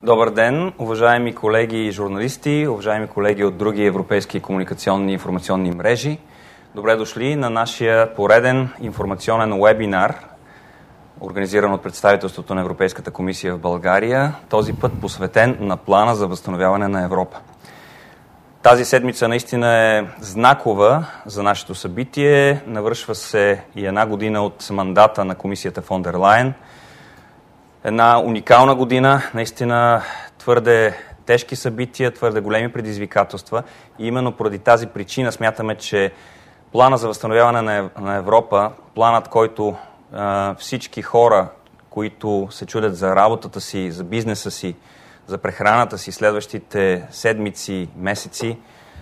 Добър ден, уважаеми колеги и журналисти, уважаеми колеги от други европейски комуникационни и информационни мрежи. Добре дошли на нашия пореден информационен уебинар, организиран от представителството на Европейската комисия в България, този път посветен на плана за възстановяване на Европа. Тази седмица наистина е знакова за нашето събитие. Навършва се и една година от мандата на комисията фон дер Лайен. Една уникална година, наистина твърде тежки събития, твърде големи предизвикателства. И именно поради тази причина смятаме, че плана за възстановяване на Европа, планът, който всички хора, които се чудят за работата си, за бизнеса си, за прехраната си следващите седмици, месеци,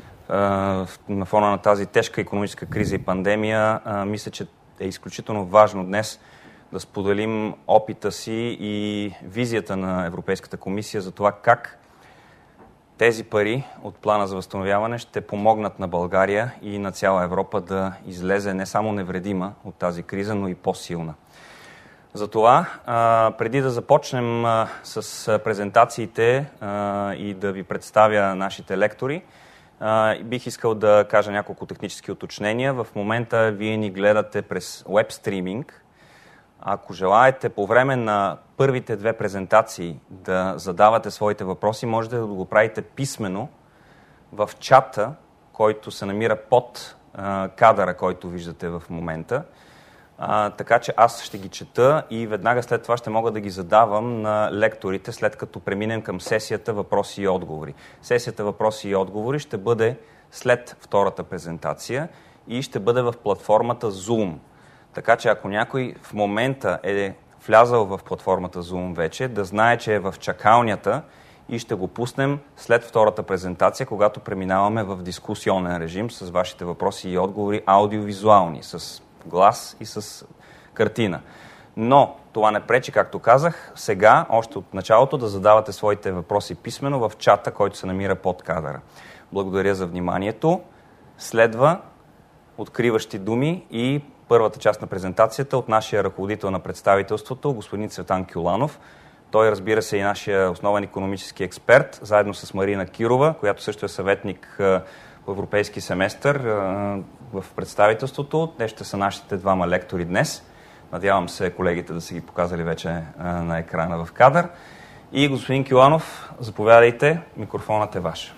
на фона на тази тежка икономическа криза и пандемия, мисля, че е изключително важно днес да споделим опита си и визията на Европейската комисия за това как тези пари от плана за възстановяване ще помогнат на България и на цяла Европа да излезе не само невредима от тази криза, но и по-силна. Затова, преди да започнем с презентациите и да ви представя нашите лектори, бих искал да кажа няколко технически уточнения. В момента вие ни гледате през веб стриминг. Ако желаете по време на първите две презентации да задавате своите въпроси, можете да го правите писмено в чата, който се намира под кадъра, който виждате в момента. Така че аз ще ги чета и веднага след това ще мога да ги задавам на лекторите, след като преминем към сесията въпроси и отговори. Сесията въпроси и отговори ще бъде след втората презентация и ще бъде в платформата Zoom. Така че ако някой в момента е влязал в платформата Zoom вече, да знае, че е в чакалнята и ще го пуснем след втората презентация, когато преминаваме в дискусионен режим с вашите въпроси и отговори аудиовизуални, с глас и с картина. Но това не пречи, както казах, сега, още от началото, да задавате своите въпроси писмено в чата, който се намира под кадъра. Благодаря за вниманието. Следва откриващи думи и първата част на презентацията от нашия ръководител на представителството, господин Цветан Кюланов. Той, разбира се, е нашия основен икономически експерт, заедно с Марина Кирова, която също е съветник по европейски семестър в представителството. Те ще са нашите двама лектори днес. Надявам се колегите да са ги показали вече на екрана в кадър. И господин Кюланов, заповядайте, микрофонът е ваш.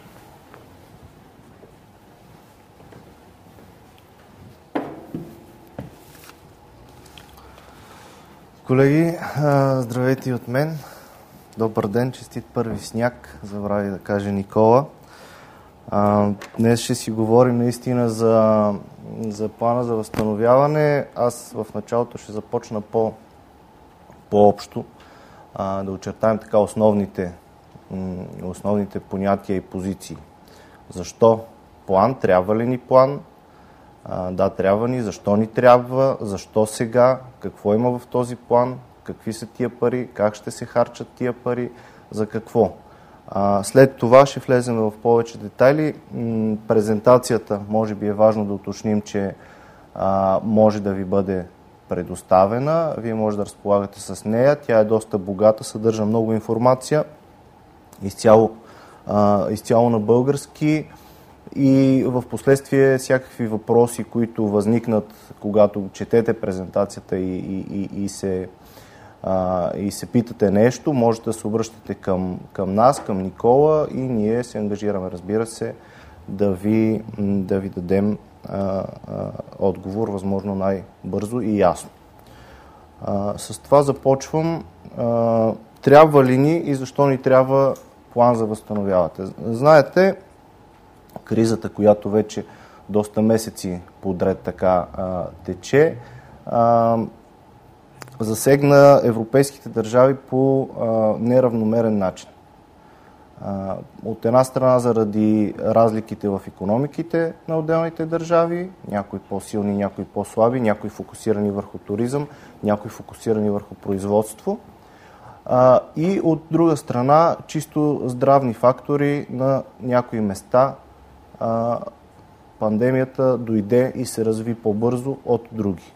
Колеги, здравейте и от мен. Добър ден, честит първи сняг, забрави да каже Никола. Днес ще си говорим наистина за плана за възстановяване. Аз в началото ще започна по-общо, да очертаем така основните понятия и позиции. Защо план? Трябва ли ни план? Да, трябва ни. Защо ни трябва? Защо сега? Какво има в този план? Какви са тия пари? Как ще се харчат тия пари? За какво? След това ще влезем в повече детайли. Презентацията, може би е важно да уточним, че може да ви бъде предоставена. Вие може да разполагате с нея. Тя е доста богата, съдържа много информация. Изцяло на български. И в последствие всякакви въпроси, които възникнат, когато четете презентацията и се питате нещо, можете да се обръщате към нас, към Никола и ние се ангажираме, разбира се, да ви дадем отговор възможно най-бързо и ясно. С това започвам. Трябва ли ни и защо ни трябва план за възстановяване? Знаете, кризата, която вече доста месеци подред така тече, засегна европейските държави по неравномерен начин. От една страна заради разликите в икономиките на отделните държави, някои по-силни, някои по-слаби, някои фокусирани върху туризъм, някои фокусирани върху производство. И от друга страна чисто здравни фактори на някои места. Пандемията дойде и се разви по-бързо от други.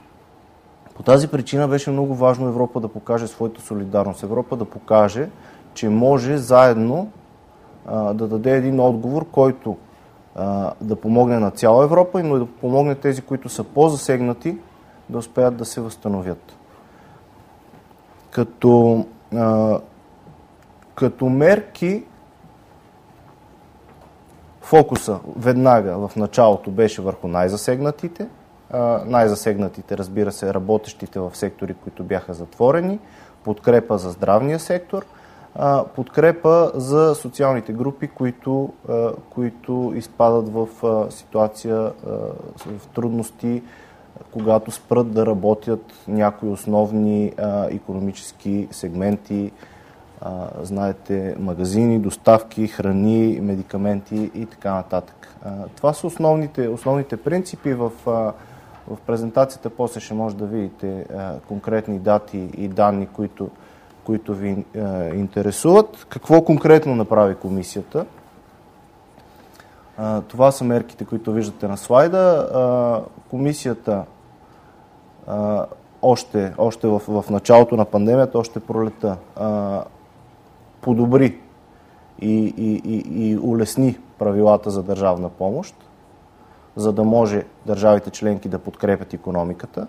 По тази причина беше много важно Европа да покаже своята солидарност. Европа да покаже, че може заедно да даде един отговор, който да помогне на цяла Европа, но и да помогне тези, които са по-засегнати, да успеят да се възстановят. Като мерки, фокуса веднага в началото беше върху най-засегнатите. Най-засегнатите, разбира се, работещите в сектори, които бяха затворени, подкрепа за здравния сектор, подкрепа за социалните групи, които изпадат в ситуация, в трудности, когато спрат да работят някои основни икономически сегменти, знаете, магазини, доставки, храни, медикаменти и така нататък. Това са основните принципи. В презентацията после ще може да видите конкретни дати и данни, които ви интересуват. Какво конкретно направи комисията? Това са мерките, които виждате на слайда. Комисията още в началото на пандемията, още пролета, подобри и улесни правилата за държавна помощ, за да може държавите членки да подкрепят икономиката.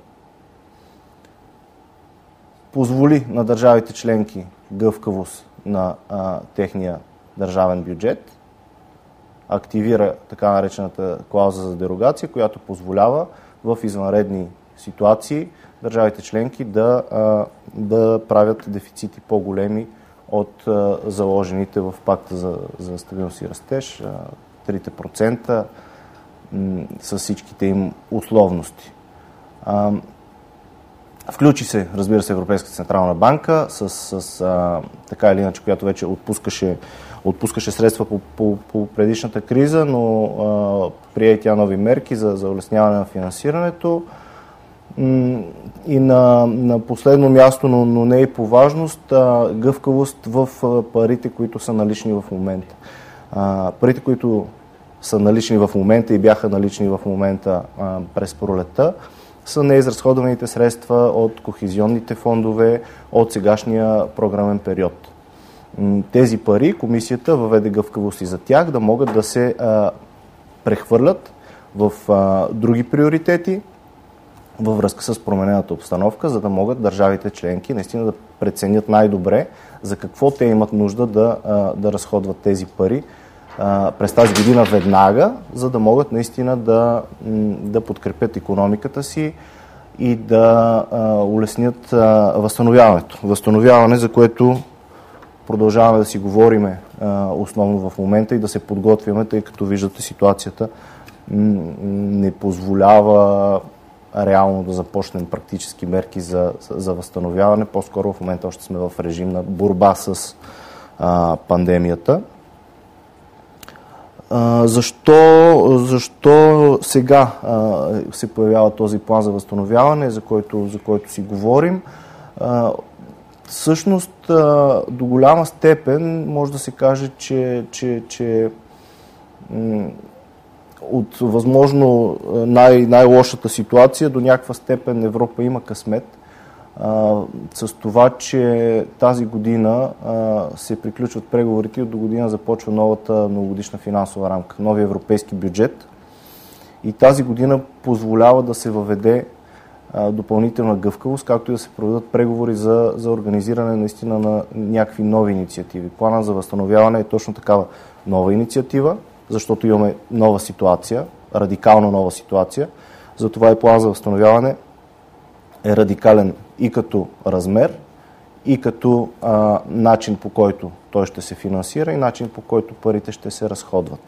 Позволи на държавите членки гъвкавост на техния държавен бюджет, активира така наречената клауза за дерогация, която позволява в извънредни ситуации държавите членки да правят дефицити по-големи от заложените в пакта за стабилност и растеж, 3% с всичките им условности. Включи се, разбира се, Европейската централна банка с така или иначе, която вече отпускаше средства по предишната криза, но прие тя нови мерки за улесняване на финансирането. И на последно място, но не и по важност, гъвкавост в парите, които са налични в момента. Парите, които са налични в момента и бяха налични в момента през пролетта, са неизразходваните средства от кохезионните фондове от сегашния програмен период. Тези пари комисията въведе гъвкавост и за тях да могат да се прехвърлят в други приоритети във връзка с променената обстановка, за да могат държавите членки наистина да преценят най-добре за какво те имат нужда да разходват тези пари през тази година веднага, за да могат наистина да подкрепят икономиката си и да улеснят възстановяването. Възстановяване, за което продължаваме да си говориме основно в момента и да се подготвяме, тъй като виждате ситуацията не позволява реално да започнем практически мерки за възстановяване. По-скоро в момента още сме в режим на борба с пандемията. Защо сега се появява този план за възстановяване, за който си говорим? Всъщност, до голяма степен може да се каже, че от възможно най-лошата ситуация до някаква степен Европа има късмет с това, че тази година се приключват преговорите и от до година започва новата многогодишна финансова рамка, новия европейски бюджет. И тази година позволява да се въведе допълнителна гъвкавост, както и да се проведат преговори за организиране наистина на някакви нови инициативи. Плана за възстановяване е точно такава нова инициатива, защото имаме нова ситуация, радикално нова ситуация. Затова и план за възстановяване е радикален и като размер, и като начин, по който той ще се финансира, и начин, по който парите ще се разходват.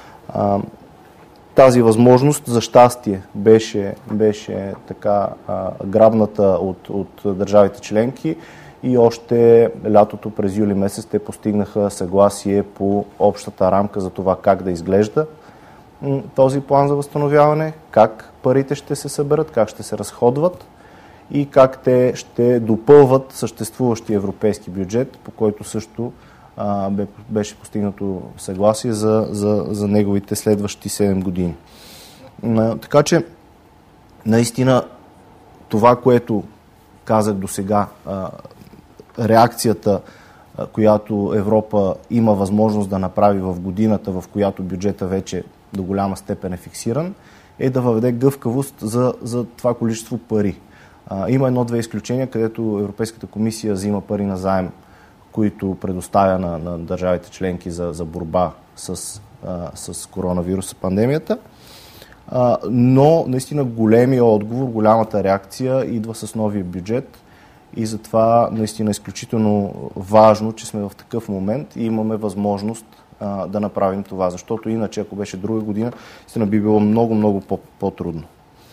Тази възможност, за щастие, беше така грабната от държавите членки и още лятото през юли месец те постигнаха съгласие по общата рамка за това как да изглежда този план за възстановяване, как парите ще се съберат, как ще се разходват и как те ще допълват съществуващия европейски бюджет, по който също беше постигнато съгласие за неговите следващи 7 години. Така че, наистина, това, което казах до сега, реакцията която Европа има възможност да направи в годината, в която бюджета вече до голяма степен е фиксиран, е да въведе гъвкавост за това количество пари. Има едно-две изключения, където Европейската комисия взима пари на заем, които предоставя на държавите членки за борба с коронавируса, пандемията. Но наистина големия отговор, голямата реакция идва с новия бюджет и затова наистина е изключително важно, че сме в такъв момент и имаме възможност да направим това, защото иначе, ако беше друга година, наистина би било много по-трудно.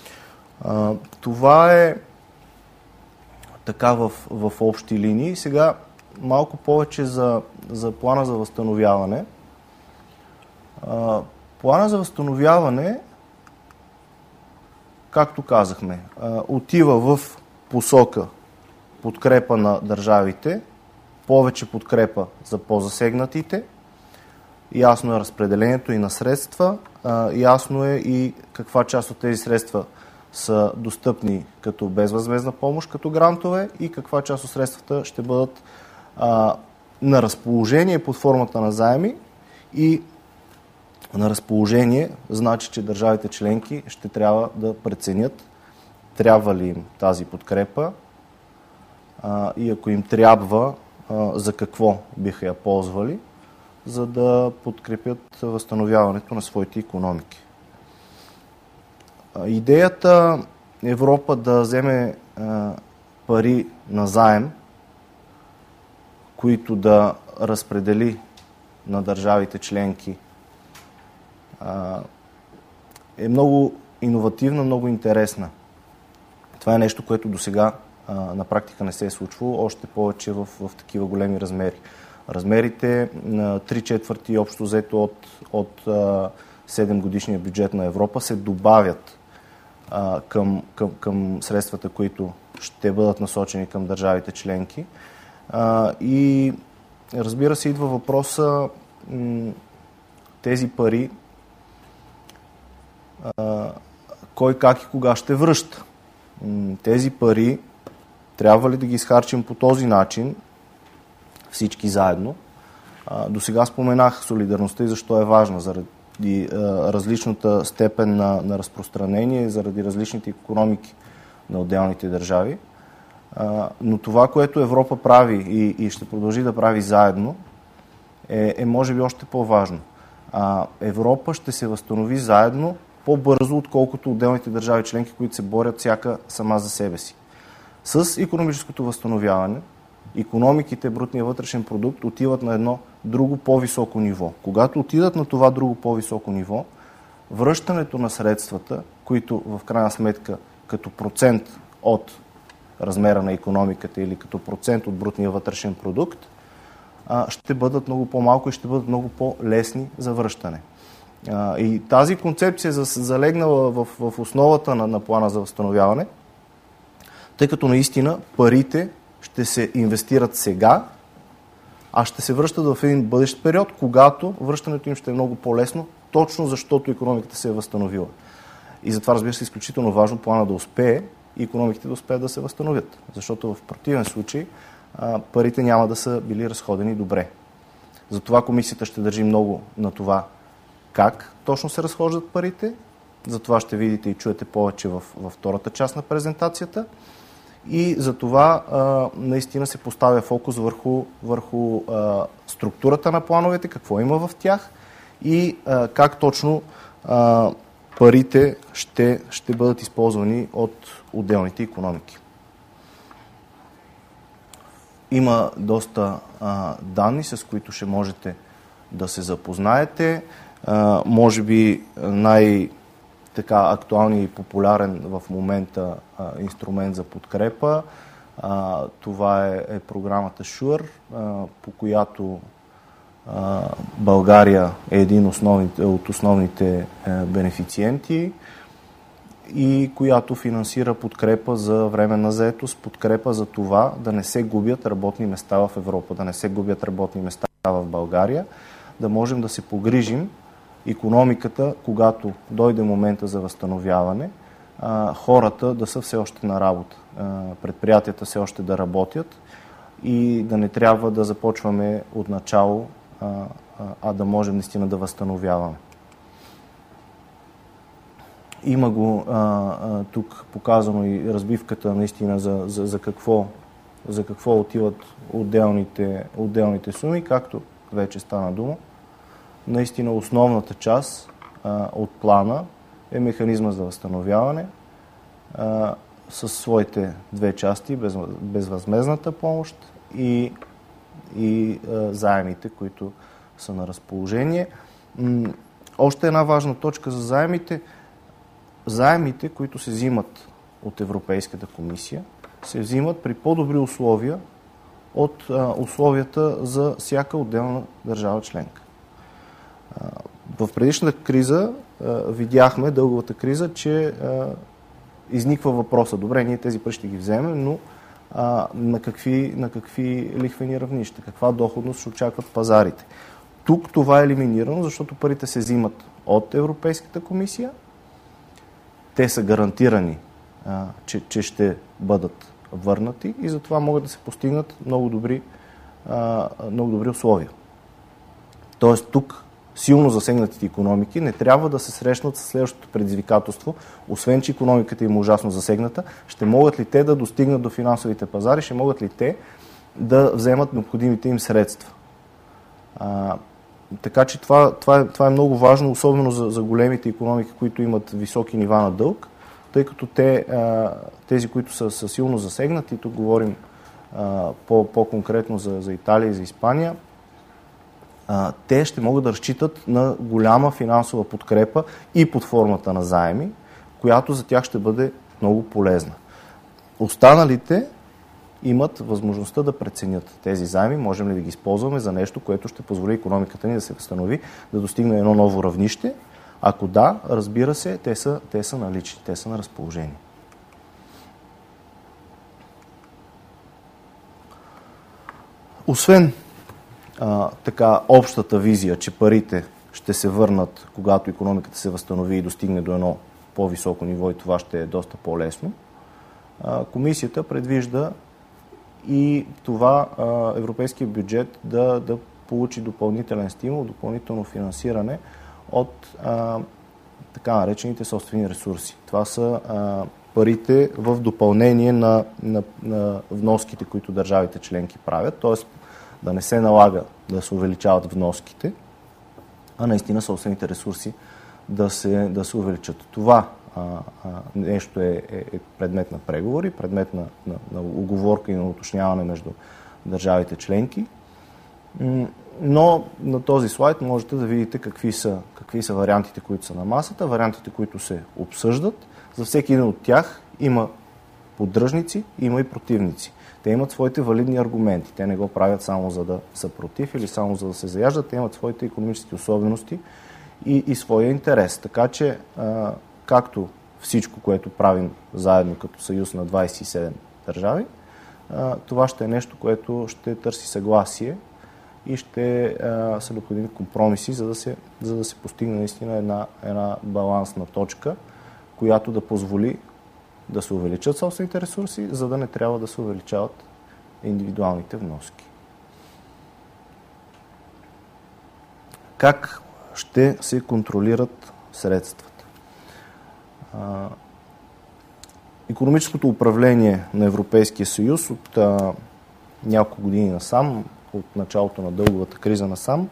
Това е така в общи линии. Сега малко повече за плана за възстановяване. Плана за възстановяване, както казахме, отива в посока подкрепа на държавите, повече подкрепа за по-засегнатите, ясно е разпределението и на средства, ясно е и каква част от тези средства са достъпни като безвъзмездна помощ, като грантове и каква част от средствата ще бъдат на разположение под формата на заеми и на разположение значи, че държавите членки ще трябва да преценят трябва ли им тази подкрепа и ако им трябва, за какво биха я ползвали, за да подкрепят възстановяването на своите икономики. Идеята Европа да вземе пари на заем, които да разпредели на държавите членки, е много иновативна, много интересна. Това е нещо, което досега на практика не се е случвало, още повече в такива големи размери. Размерите на 3/4 общо взето от 7 годишния бюджет на Европа се добавят към средствата, които ще бъдат насочени към държавите членки. И разбира се, идва въпроса тези пари кой, как и кога ще връща. Тези пари трябва ли да ги изхарчим по този начин всички заедно? До сега споменах солидарността и защо е важна, заради различната степен на разпространение, заради различните икономики на отделните държави. Но това, което Европа прави и ще продължи да прави заедно, е може би още по-важно. Европа ще се възстанови заедно по-бързо, отколкото отделните държави членки, които се борят всяка сама за себе си. С икономическото възстановяване, икономиките, брутния вътрешен продукт отиват на едно друго по-високо ниво. Когато отидат на това друго по-високо ниво, връщането на средствата, които в крайна сметка като процент от размера на икономиката или като процент от брутния вътрешен продукт, ще бъдат много по-малко и ще бъдат много по-лесни за връщане. И тази концепция залегнала в основата на плана за възстановяване, тъй като наистина парите ще се инвестират сега, а ще се връщат в един бъдещ период, когато връщането им ще е много по-лесно, точно защото икономиката се е възстановила. И затова, разбира се, е изключително важно плана да успее и икономиките да успеят да се възстановят. Защото в противен случай парите няма да са били разходени добре. Затова комисията ще държи много на това как точно се разхождат парите. Затова ще видите и чуете повече във втората част на презентацията. И затова наистина се поставя фокус върху структурата на плановете, какво има в тях и как точно парите ще бъдат използвани от отделните икономики. Има доста данни, с които ще можете да се запознаете. Може би актуалният и популярен в момента инструмент за подкрепа. Това е програмата SURE, по която България е един от основните бенефициенти и която финансира подкрепа за временна заетост, подкрепа за това да не се губят работни места в Европа, да не се губят работни места в България, да можем да се погрижим икономиката, когато дойде момента за възстановяване, хората да са все още на работа, предприятията все още да работят и да не трябва да започваме от начало, а да можем наистина да възстановяваме. Има го тук показано и разбивката наистина за какво отиват отделните суми, както вече стана дума. Наистина основната част от плана е механизма за възстановяване със своите две части, безвъзмездната помощ и заемите, които са на разположение. Още една важна точка за заемите. Заемите, които се взимат от Европейската комисия, се взимат при по-добри условия от условията за всяка отделна държава членка. В предишната криза видяхме, дълговата криза, че изниква въпроса: добре, ние тези пари ще ги вземем, но на какви лихвени равнища, каква доходност ще очакват пазарите. Тук това е елиминирано, защото парите се взимат от Европейската комисия, те са гарантирани, че ще бъдат върнати и затова могат да се постигнат много добри условия. Тоест тук силно засегнатите икономики не трябва да се срещнат с следващото предизвикателство, освен че икономиката им е ужасно засегната, ще могат ли те да достигнат до финансовите пазари, ще могат ли те да вземат необходимите им средства. Така че това е много важно, особено за големите икономики, които имат високи нива на дълг, тъй като тези, които са силно засегнати, тук говорим по-конкретно за Италия и за Испания, те ще могат да разчитат на голяма финансова подкрепа и под формата на заеми, която за тях ще бъде много полезна. Останалите имат възможността да преценят тези заеми, можем ли да ги използваме за нещо, което ще позволи икономиката ни да се възстанови, да достигне едно ново равнище. Ако да, разбира се, те са налични, те са на разположение. Освен така общата визия, че парите ще се върнат, когато икономиката се възстанови и достигне до едно по-високо ниво и това ще е доста по-лесно, комисията предвижда и това европейския бюджет да получи допълнителен стимул, допълнително финансиране от така наречените собствени ресурси. Това са парите в допълнение на вноските, които държавите членки правят, т.е. да не се налага да се увеличават вноските, а наистина собствените ресурси да се увеличат. Това нещо е предмет на преговори, предмет на уговорка и на уточняване между държавите членки. Но на този слайд можете да видите какви са вариантите, които са на масата, вариантите, които се обсъждат. За всеки един от тях има поддръжници, има и противници. Те имат своите валидни аргументи. Те не го правят само за да са против или само за да се заяждат. Те имат своите икономически особености и своя интерес. Така че, както всичко, което правим заедно като съюз на 27 държави, това ще е нещо, което ще търси съгласие и ще са необходими компромиси, за да се постигне наистина една балансна точка, която да позволи да се увеличат собствените ресурси, за да не трябва да се увеличават индивидуалните вноски. Как ще се контролират средствата? Икономическото управление на Европейския съюз от няколко години насам, от началото на дълговата криза насам,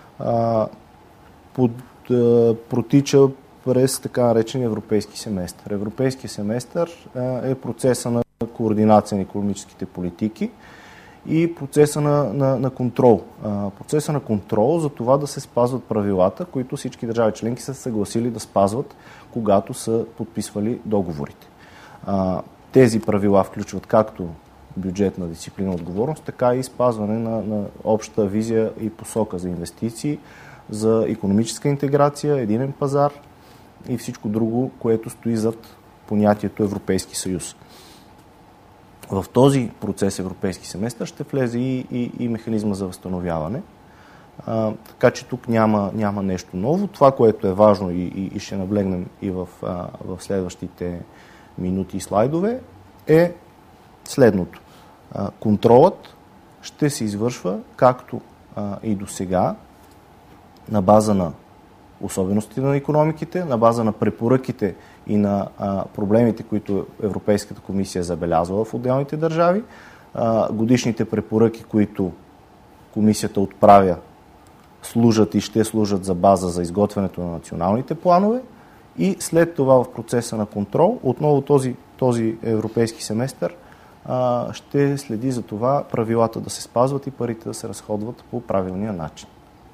протича през така наречен европейски семестър. Европейския семестър е процеса на координация на икономическите политики и процеса на контрол. Процеса на контрол за това да се спазват правилата, които всички държави членки са съгласили да спазват, когато са подписвали договорите. Тези правила включват както бюджетна дисциплина и отговорност, така и спазване на общата визия и посока за инвестиции, за икономическа интеграция, единен пазар и всичко друго, което стои зад понятието Европейски съюз. В този процес Европейски семестър ще влезе и механизма за възстановяване. Така че тук няма нещо ново. Това, което е важно и ще наблегнем и в следващите минути и слайдове, е следното. Контролът ще се извършва както и до сега, на база на особеностите на икономиките, на база на препоръките и на проблемите, които Европейската комисия е забелязала в отделните държави, годишните препоръки, които комисията отправя, служат и ще служат за база за изготвянето на националните планове и след това в процеса на контрол, отново този европейски семестър ще следи за това правилата да се спазват и парите да се разходват по правилния начин.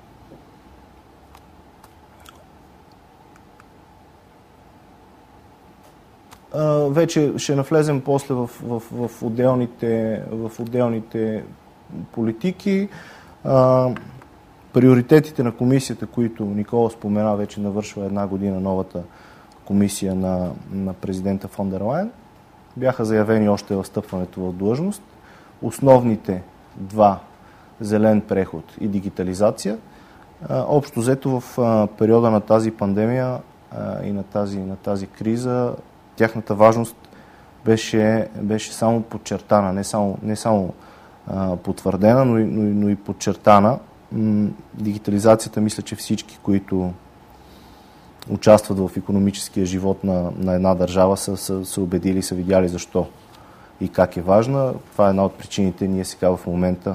Вече ще навлезем после в отделните политики. Приоритетите на комисията, които Никола спомена, вече навършва 1 година новата комисия на президента фон дер Лайен, бяха заявени още в встъпването в длъжност. Основните два – зелен преход и дигитализация. Общо взето в периода на тази пандемия и на тази криза тяхната важност беше само подчертана, не само потвърдена, но и подчертана. Дигитализацията, мисля, че всички, които участват в икономическия живот на една държава, са се убедили, са видяли защо и как е важна. Това е една от причините ние сега в момента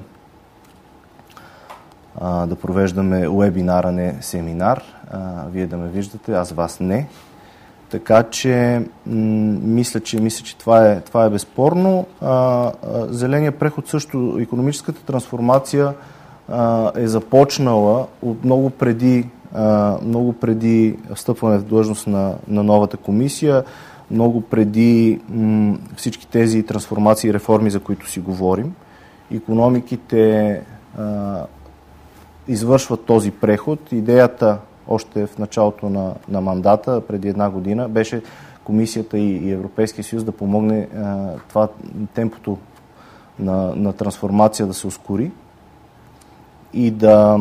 да провеждаме уебинар, а не семинар. Вие да ме виждате, аз вас не. Така че мисля, че това е безспорно. Зеления преход също, икономическата трансформация е започнала от много преди встъпване в длъжност на новата комисия, много преди всички тези трансформации и реформи, за които си говорим. Икономиките извършват този преход. Идеята още в началото на мандата, преди 1 година, беше Комисията и Европейския съюз да помогне това темпото на трансформация да се ускори и да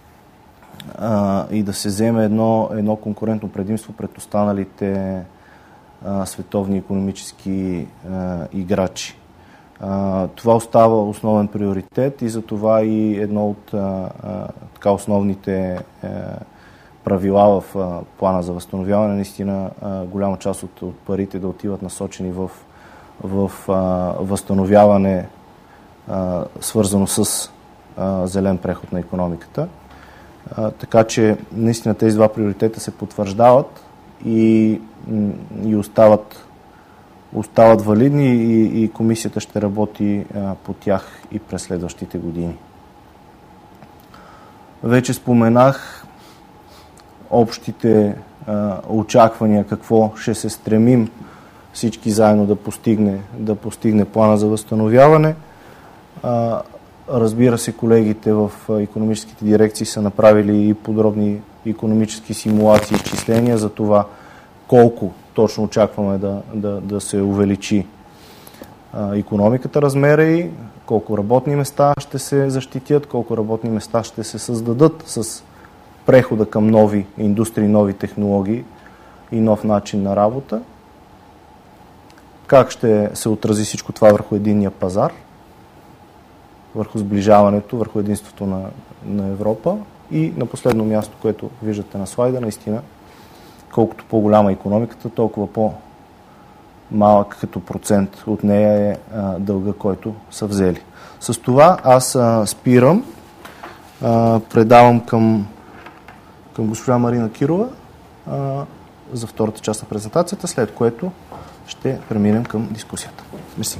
се вземе едно конкурентно предимство пред останалите световни икономически играчи. Това остава основен приоритет и затова и едно от основните правила в плана за възстановяване, наистина голяма част от парите да отиват насочени в възстановяване, свързано с зелен преход на икономиката. Така че наистина тези два приоритета се потвърждават и остават валидни и комисията ще работи по тях и през следващите години. Вече споменах общите очаквания, какво ще се стремим всички заедно да постигне плана за възстановяване. Разбира се, колегите в икономическите дирекции са направили и подробни икономически симулации и изчисления за това колко точно очакваме да се увеличи икономиката, размера и колко работни места ще се защитят, колко работни места ще се създадат с прехода към нови индустрии, нови технологии и нов начин на работа. Как ще се отрази всичко това върху единния пазар, върху сближаването, върху единството на Европа и на последно място, което виждате на слайда, наистина, колкото по-голяма икономиката, толкова по-малък като процент от нея е дълга, който са взели. С това аз спирам, предавам към госпожа Марина Кирова за втората част на презентацията, след което ще преминем към дискусията. Мерси.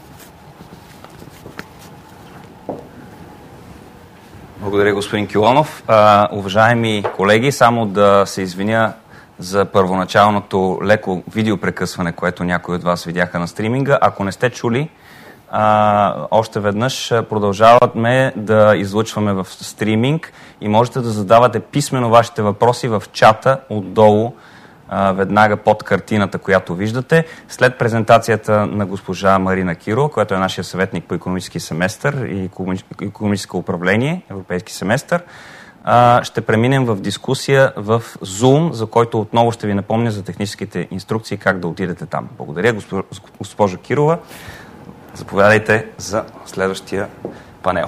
Благодаря, господин Килонов. Уважаеми колеги, само да се извиня за първоначалното леко видеопрекъсване, което някои от вас видяха на стриминга. Ако не сте чули, още веднъж продължаваме да излъчваме в стриминг и можете да задавате писмено вашите въпроси в чата отдолу, веднага под картината, която виждате. След презентацията на госпожа Марина Кирова, която е нашия съветник по икономически семестър и икономическо управление, европейски семестър, ще преминем в дискусия в Zoom, за който отново ще ви напомня за техническите инструкции как да отидете там. Благодаря, госпожо Кирова. Заповядайте за следващия панел.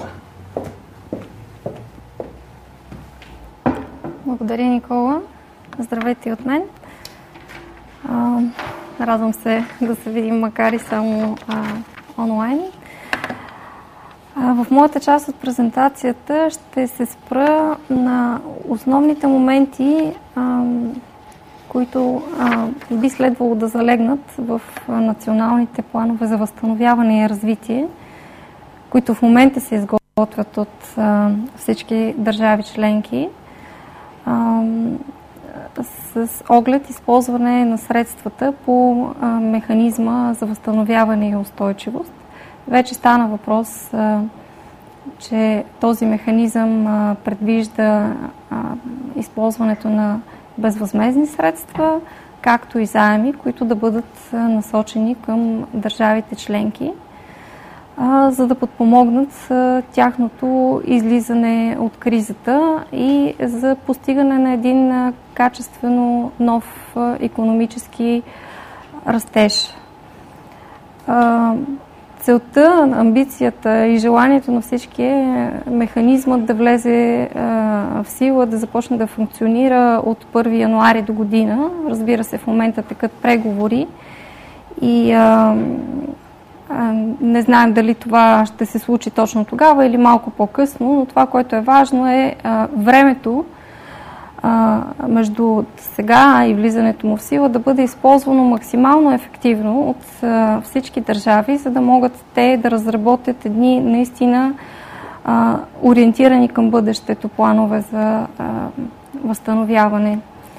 Благодаря, Никола. Здравейте от мен. Радвам се да се видим, макар и само онлайн. В моята част от презентацията ще се спра на основните моменти, които би следвало да залегнат в националните планове за възстановяване и развитие, които в момента се изготвят от всички държави членки, с оглед използване на средствата по механизма за възстановяване и устойчивост. Вече стана въпрос, че този механизъм предвижда използването на безвъзмездни средства, както и заеми, които да бъдат насочени към държавите членки, за да подпомогнат тяхното излизане от кризата и за постигане на един качествено нов икономически растеж. Целта, амбицията и желанието на всички е механизмът да влезе в сила, да започне да функционира от 1 януари до година. Разбира се, в момента текат преговори и не знаем дали това ще се случи точно тогава или малко по-късно, но това, което е важно, е времето между сега и влизането му в сила да бъде използвано максимално ефективно от всички държави, за да могат те да разработят едни наистина ориентирани към бъдещето планове за възстановяване.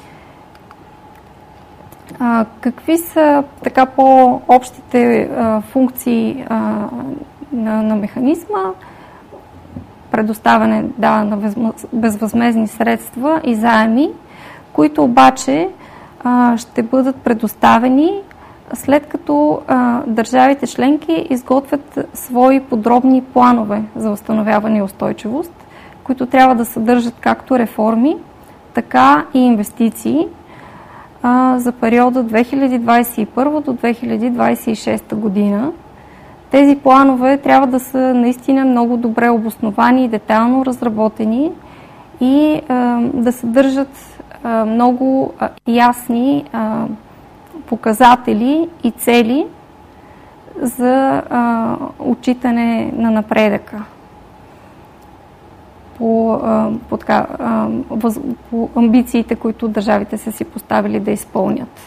Какви са така по-общите функции на механизма? Предоставяне на безвъзмездни средства и заеми, които обаче ще бъдат предоставени след като държавите членки изготвят свои подробни планове за възстановяване и устойчивост, които трябва да съдържат както реформи, така и инвестиции за периода 2021 до 2026 година. Тези планове трябва да са наистина много добре обосновани и детайлно разработени и да съдържат много ясни показатели и цели за отчитане на напредъка по амбициите, които държавите са си поставили да изпълнят.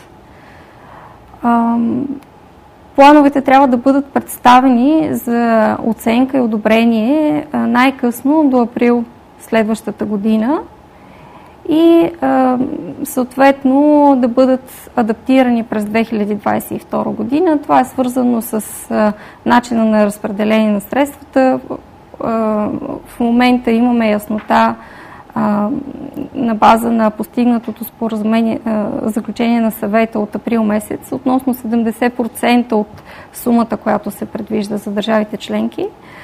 Плановете трябва да бъдат представени за оценка и одобрение най-късно до април следващата година и съответно да бъдат адаптирани през 2022 година. Това е свързано с начина на разпределение на средствата. В момента имаме яснота на база на постигнатото споразумение, заключение на съвета от април месец относно 70% от сумата, която се предвижда за държавите членки.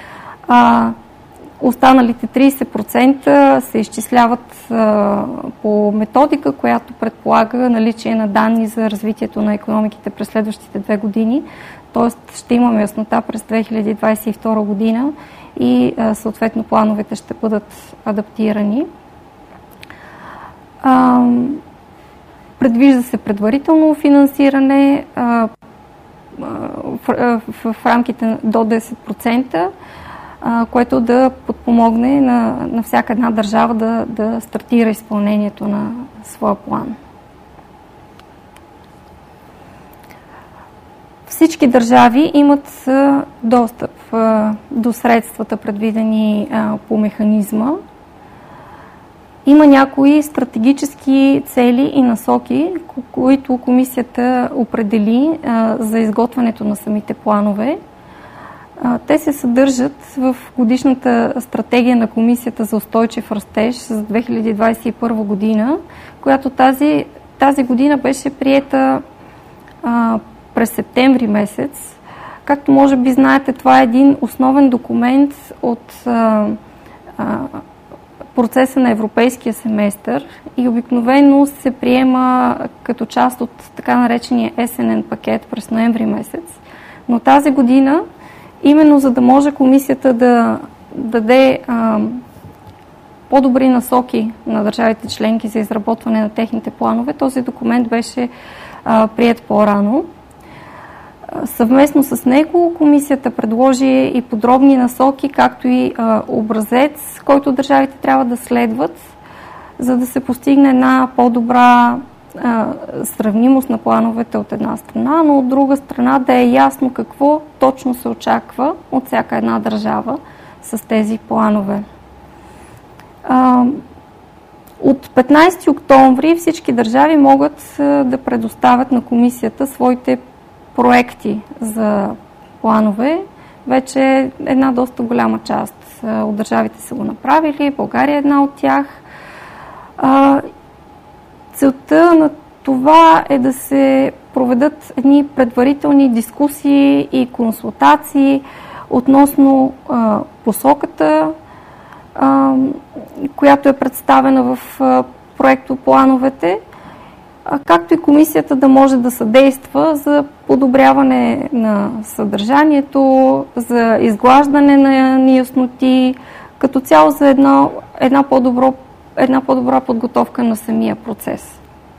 Останалите 30% се изчисляват по методика, която предполага наличие на данни за развитието на икономиките през следващите 2 години. Тоест ще имаме яснота през 2022 година и съответно плановете ще бъдат адаптирани. Предвижда се предварително финансиране в рамките до 10%, което да подпомогне на всяка една държава да стартира изпълнението на своя план. Всички държави имат достъп до средствата, предвидени по механизма. Има някои стратегически цели и насоки, които комисията определи за изготвянето на самите планове. Те се съдържат в годишната стратегия на Комисията за устойчив растеж за 2021 година, която тази година беше приета през септември месец. Както може би знаете, това е един основен документ от процеса на европейския семестър и обикновено се приема като част от така наречения есенен пакет през ноември месец. Но тази година, именно за да може комисията даде по-добри насоки на държавите членки за изработване на техните планове. Този документ беше приет по-рано. Съвместно с него комисията предложи и подробни насоки, както и образец, който държавите трябва да следват, за да се постигне една по-добра сравнимост на плановете от една страна, но от друга страна да е ясно какво точно се очаква от всяка една държава с тези планове. От 15 октомври всички държави могат да предоставят на комисията своите проекти за планове. Вече една доста голяма част от държавите са го направили, България е една от тях. Целта на това е да се проведат едни предварителни дискусии и консултации относно посоката, която е представена в проектоплановете, както и комисията да може да съдейства за подобряване на съдържанието, за изглаждане на неясноти, като цяло за една по-добра подготовка на самия процес.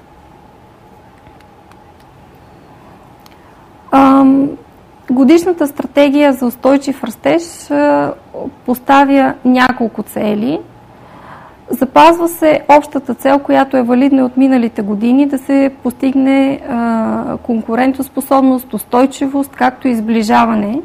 Годишната стратегия за устойчив растеж поставя няколко цели. Запазва се общата цел, която е валидна от миналите години, да се постигне конкурентоспособност, устойчивост, както и сближаване.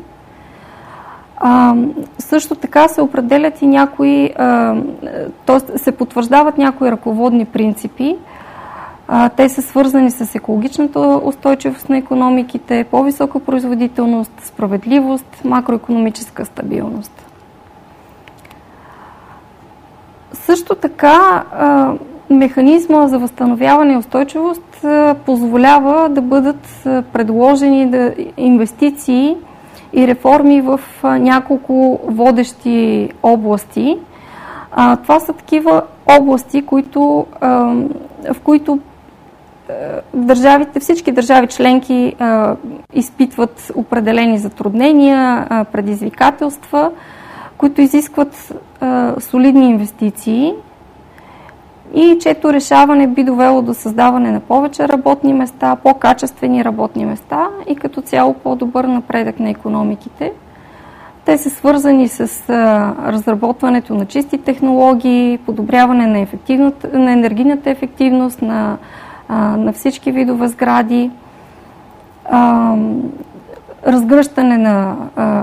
Също така се определят и някои, т.е. се потвърждават някои ръководни принципи. Те са свързани с екологичната устойчивост на икономиките, по-висока производителност, справедливост, макроикономическа стабилност. Също така, механизма за възстановяване и устойчивост позволява да бъдат предложени инвестиции и реформи в няколко водещи области. Това са такива области, в които всички държави членки изпитват определени затруднения, предизвикателства, които изискват солидни инвестиции и чието решаване би довело до създаване на повече работни места, по-качествени работни места и като цяло по-добър напредък на икономиките. Те са свързани с разработването на чисти технологии, подобряване на енергийната ефективност на всички видове сгради, разгръщане на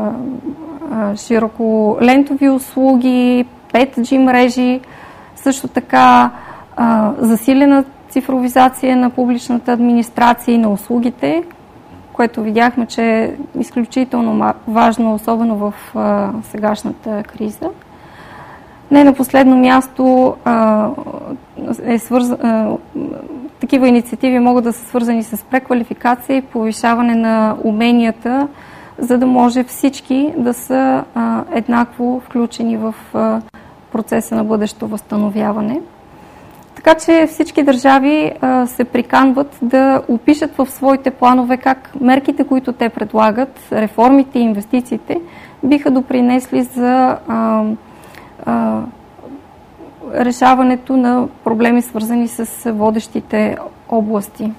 широколентови услуги, 5G мрежи, също така засилена цифровизация на публичната администрация и на услугите, което видяхме, че е изключително важно, особено в сегашната криза. Не на последно място такива инициативи могат да са свързани с преквалификация и повишаване на уменията, за да може всички да са еднакво включени в процеса на бъдещо възстановяване. Така че всички държави се приканват да опишат в своите планове как мерките, които те предлагат, реформите и инвестициите, биха допринесли за решаването на проблеми, свързани с водещите области.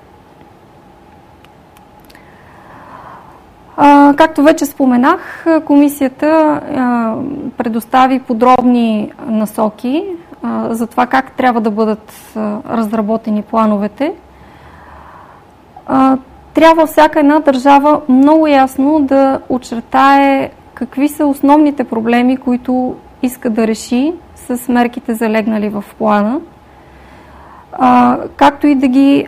Както вече споменах, комисията предостави подробни насоки за това как трябва да бъдат разработени плановете. Трябва всяка една държава много ясно да очертае какви са основните проблеми, които иска да реши с мерките залегнали в плана, както и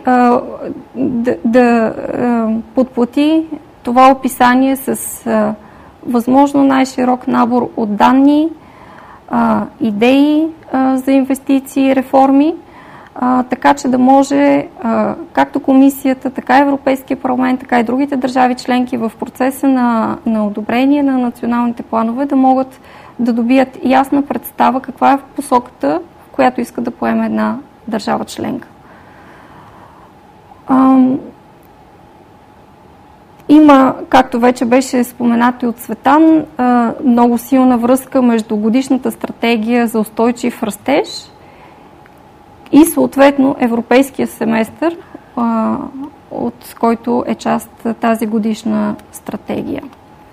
да подплати това описание с възможно най-широк набор от данни, идеи за инвестиции и реформи, така че да може както комисията, така и Европейския парламент, така и другите държави членки в процеса на одобрение на националните планове да могат да добият ясна представа каква е посоката, в която иска да поеме една държава членка. Има, както вече беше споменато и от Цветан, много силна връзка между годишната стратегия за устойчив растеж и съответно европейския семестър, от който е част тази годишна стратегия.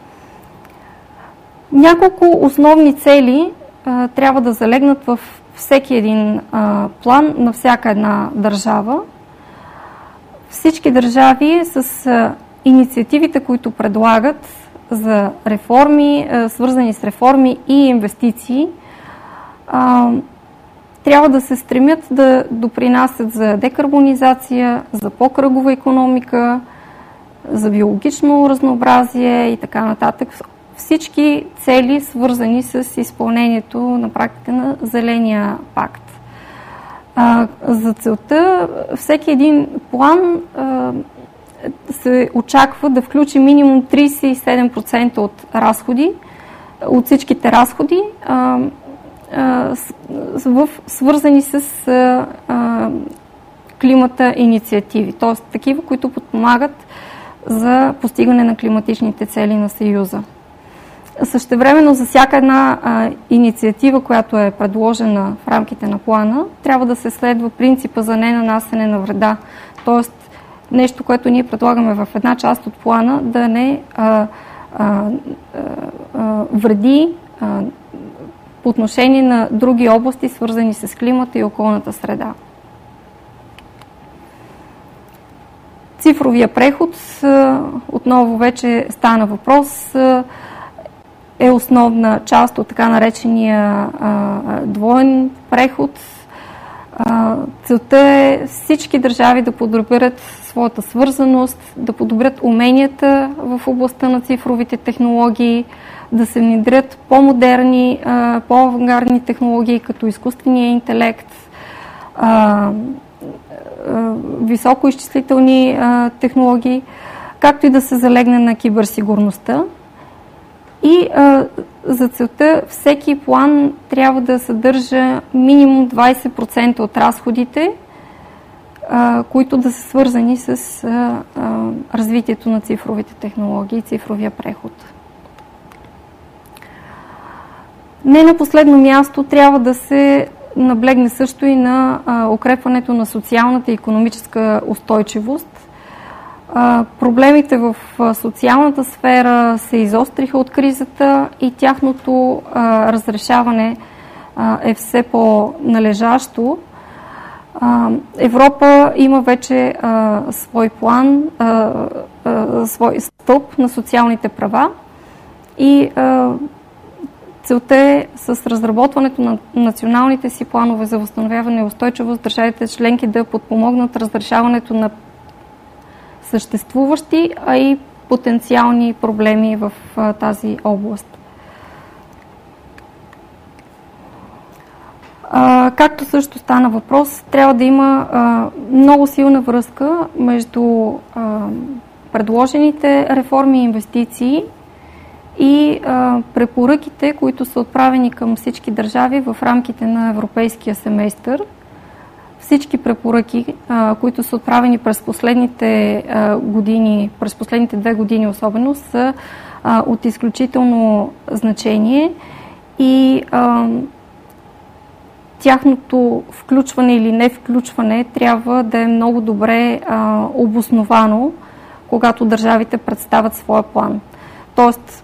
Няколко основни цели трябва да залегнат в всеки един план на всяка една държава. Всички държави с инициативите, които предлагат за реформи, свързани с реформи и инвестиции, трябва да се стремят да допринасят за декарбонизация, за по-кръгова икономика, за биологично разнообразие и така нататък. Всички цели, свързани с изпълнението на практика на Зеления пакт. За целта всеки един план се очаква да включи минимум 37% от разходи, от всичките разходи, свързани с климата инициативи, т.е. такива, които подпомагат за постигане на климатичните цели на Съюза. Същевременно за всяка една инициатива, която е предложена в рамките на плана, трябва да се следва принципа за ненанасене на вреда, т.е. нещо, което ние предлагаме в една част от плана, да не вреди по отношение на други области, свързани с климата и околната среда. Цифровия преход, отново вече стана въпрос, е основна част от така наречения двоен преход. Целта е всички държави да подобрят своята свързаност, да подобрят уменията в областта на цифровите технологии, да се внедрят по-модерни, по-авангардни технологии, като изкуствения интелект, високоизчислителни технологии, както и да се залегне на киберсигурността. И за целта всеки план трябва да съдържа минимум 20% от разходите, които да са свързани с развитието на цифровите технологии и цифровия преход. Не на последно място трябва да се наблегне също и на укрепването на социалната и икономическа устойчивост. Проблемите в социалната сфера се изостриха от кризата и тяхното разрешаване е все по-належащо. Европа има вече свой план, свой стълб на социалните права и целта е с разработването на националните си планове за възстановяване и устойчивост държавите членки да подпомогнат разрешаването на съществуващи, а и потенциални проблеми в тази област. Както също стана въпрос, трябва да има много силна връзка между предложените реформи и инвестиции и препоръките, които са отправени към всички държави в рамките на европейския семестър. Всички препоръки, които са отправени през последните години, през последните 2 години особено, са от изключително значение и тяхното включване или не включване трябва да е много добре обосновано, когато държавите представят своя план. Тоест,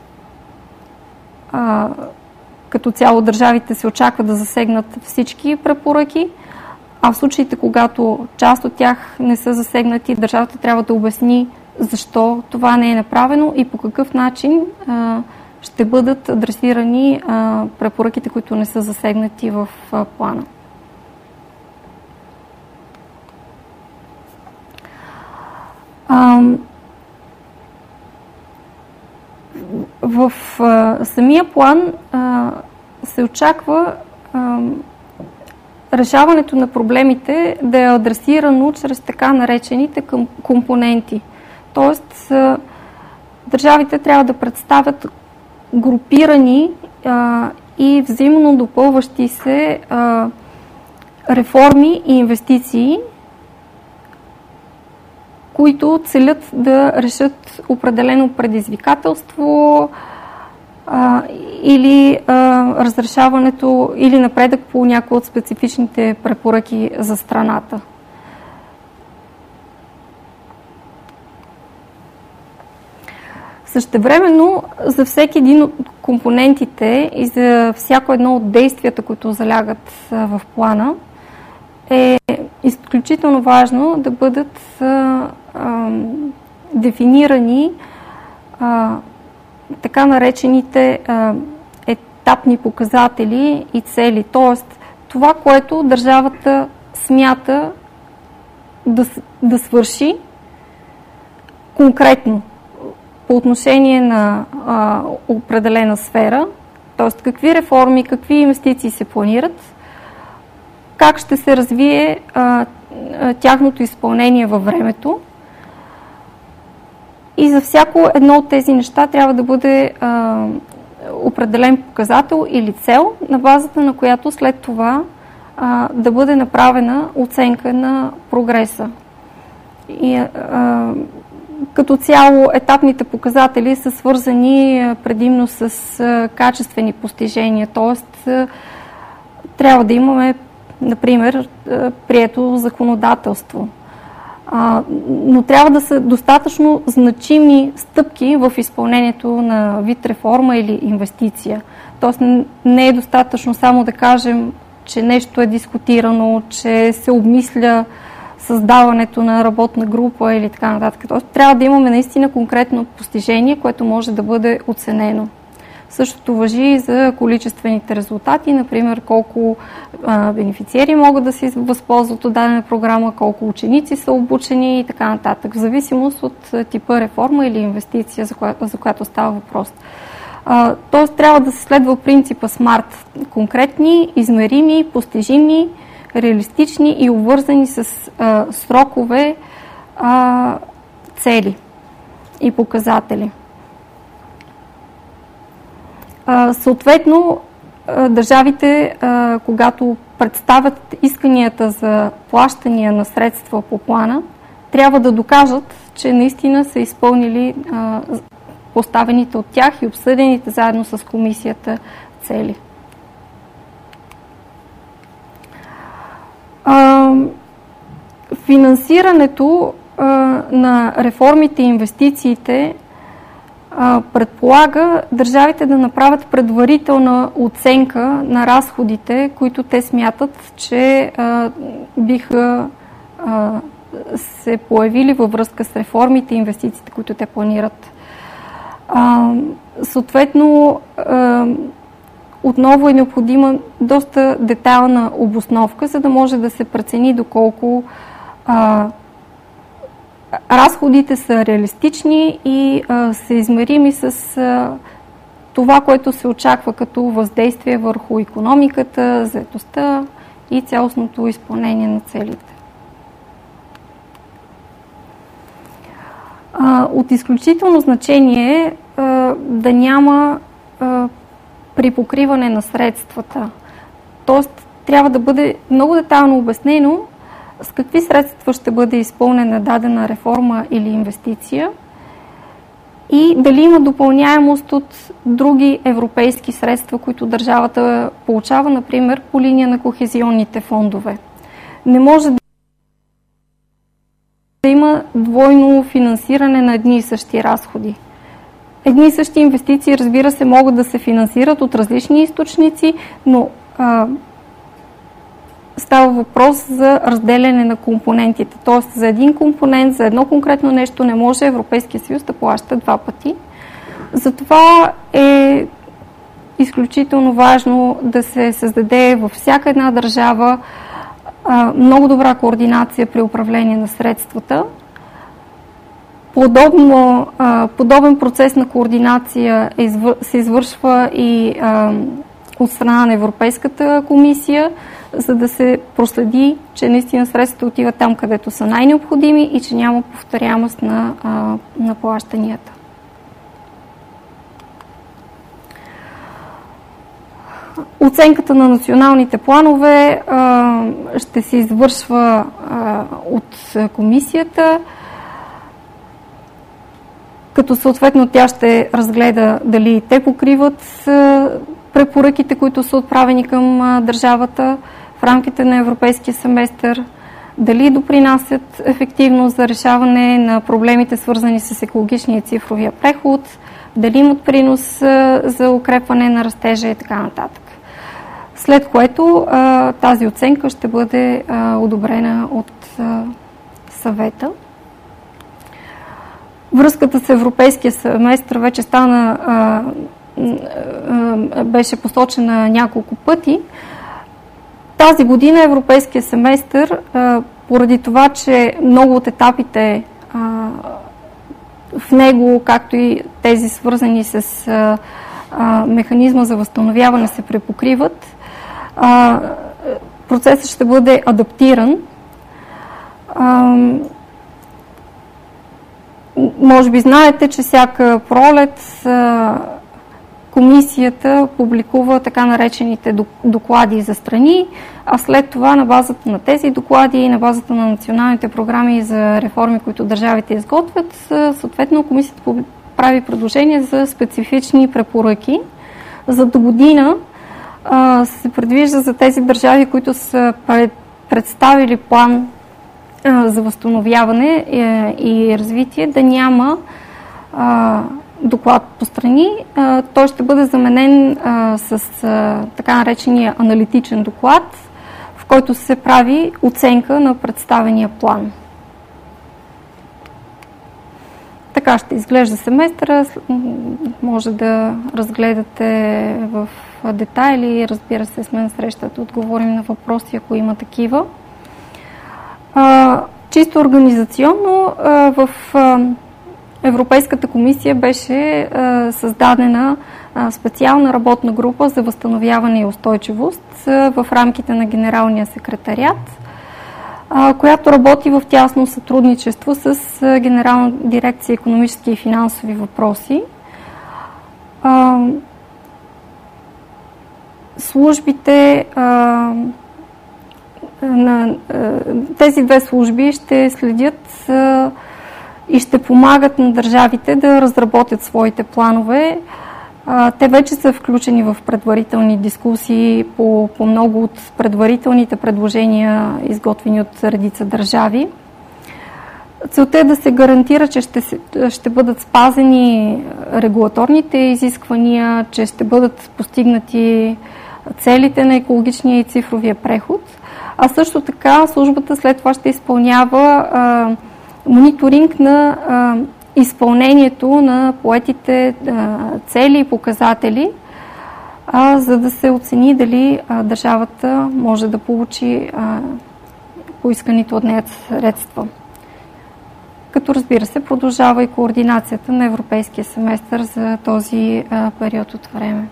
като цяло държавите се очаква да засегнат всички препоръки, а в случаите, когато част от тях не са засегнати, държавата трябва да обясни защо това не е направено и по какъв начин ще бъдат адресирани препоръките, които не са засегнати в плана. В самия план се очаква решаването на проблемите да е адресирано чрез така наречените компоненти. Тоест, държавите трябва да представят групирани и взаимно допълващи се реформи и инвестиции, които целят да решат определено предизвикателство или разрешаването или напредък по някои от специфичните препоръки за страната. Същевременно за всеки един от компонентите и за всяко едно от действията, които залягат в плана, е изключително важно да бъдат дефинирани така наречените етапни показатели и цели. Тоест, това, което държавата смята да свърши конкретно по отношение на определена сфера, т.е. какви реформи, какви инвестиции се планират, как ще се развие тяхното изпълнение във времето. И за всяко едно от тези неща трябва да бъде определен показател или цел, на базата на която след това да бъде направена оценка на прогреса. И, като цяло етапните показатели са свързани предимно с качествени постижения, т.е. трябва да имаме, например, прието законодателство. Но трябва да са достатъчно значими стъпки в изпълнението на вид реформа или инвестиция. Тоест не е достатъчно само да кажем, че нещо е дискутирано, че се обмисля създаването на работна група или така нататък. Тоест трябва да имаме наистина конкретно постижение, което може да бъде оценено. Същото важи и за количествените резултати, например колко бенефициери могат да се възползват от дадена програма, колко ученици са обучени и така нататък, в зависимост от типа реформа или инвестиция, за която става въпрос. Тоест трябва да се следва принципа SMART – конкретни, измерими, постижими, реалистични и обвързани с срокове цели и показатели. Съответно, държавите, когато представят исканията за плащания на средства по плана, трябва да докажат, че наистина са изпълнили поставените от тях и обсъдените заедно с комисията цели. Финансирането на реформите и инвестициите предполага държавите да направят предварителна оценка на разходите, които те смятат, че биха се появили във връзка с реформите и инвестициите, които те планират. Съответно, отново е необходима доста детайлна обосновка, за да може да се прецени доколко разходите са реалистични и са измерими с това, което се очаква като въздействие върху икономиката, заетостта и цялостното изпълнение на целите. От изключително значение е да няма припокриване на средствата. Тоест, трябва да бъде много детайлно обяснено с какви средства ще бъде изпълнена дадена реформа или инвестиция и дали има допълняемост от други европейски средства, които държавата получава, например, по линия на кохезионните фондове. Не може да има двойно финансиране на едни и същи разходи. Едни и същи инвестиции, разбира се, могат да се финансират от различни източници, но става въпрос за разделяне на компонентите. Тоест за един компонент, за едно конкретно нещо не може Европейския съюз да плаща два пъти. Затова е изключително важно да се създаде във всяка една държава много добра координация при управление на средствата. Подобен процес на координация се извършва и от страна на Европейската комисия, за да се проследи, че наистина средствата отиват там, където са най-необходими и че няма повторяемост на плащанията. Оценката на националните планове ще се извършва от комисията като съответно тя ще разгледа дали те покриват препоръките, които са отправени към държавата в рамките на европейския семестър, дали допринасят ефективно за решаване на проблемите, свързани с екологичния и цифровия преход, дали имат принос за укрепване на растежа и така нататък. След което тази оценка ще бъде одобрена от съвета. Връзката с европейския семестър вече беше посочена няколко пъти. Тази година европейския семестър, поради това, че много от етапите в него, както и тези свързани с механизма за възстановяване, се препокриват, процесът ще бъде адаптиран. Може би знаете, че всяка пролет комисията публикува така наречените доклади за страни, а след това на базата на тези доклади и на базата на националните програми за реформи, които държавите изготвят, съответно комисията прави предложения за специфични препоръки. За до година се предвижда за тези държави, които са представили план за възстановяване и развитие, да няма доклад по страни. Той ще бъде заменен с така наречения аналитичен доклад, в който се прави оценка на представения план. Така ще изглежда семестъра. Може да разгледате в детайли. Разбира се, сме на среща да отговорим на въпроси, ако има такива. Чисто организационно в Европейската комисия беше създадена специална работна група за възстановяване и устойчивост в рамките на Генералния секретариат, която работи в тясно сътрудничество с Генерална дирекция икономически и финансови въпроси. Службите тези две служби ще следят и ще помагат на държавите да разработят своите планове. Те вече са включени в предварителни дискусии по много от предварителните предложения, изготвени от редица държави. Целта е да се гарантира, че ще бъдат спазени регулаторните изисквания, че ще бъдат постигнати целите на екологичния и цифровия преход, а също така службата след това ще изпълнява мониторинг на изпълнението на поетите цели и показатели, за да се оцени дали държавата може да получи поисканите от нея средства. Като разбира се, продължава и координацията на европейския семестър за този период от време.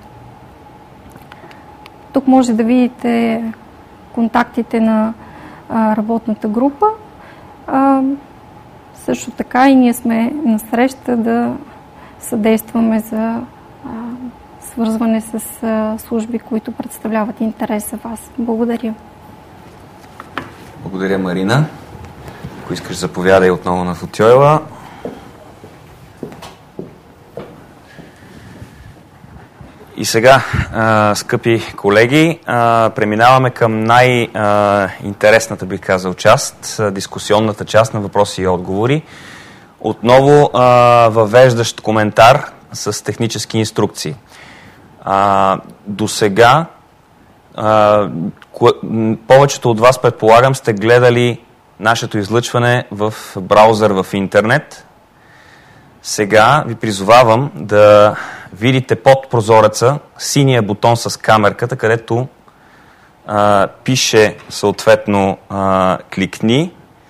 Тук може да видите контактите на работната група. Също така и ние сме на среща да съдействаме за свързване с служби, които представляват интерес за вас. Благодаря. Благодаря, Марина. Ако искаш, заповядай отново на футюела. И сега, скъпи колеги, преминаваме към най-интересната, бих казал, част, дискусионната част на въпроси и отговори. Отново въвеждащ коментар с технически инструкции. До сега повечето от вас, предполагам, сте гледали нашето излъчване в браузър в интернет. Сега ви призовавам да видите под прозореца синия бутон с камерката, където пише съответно кликни,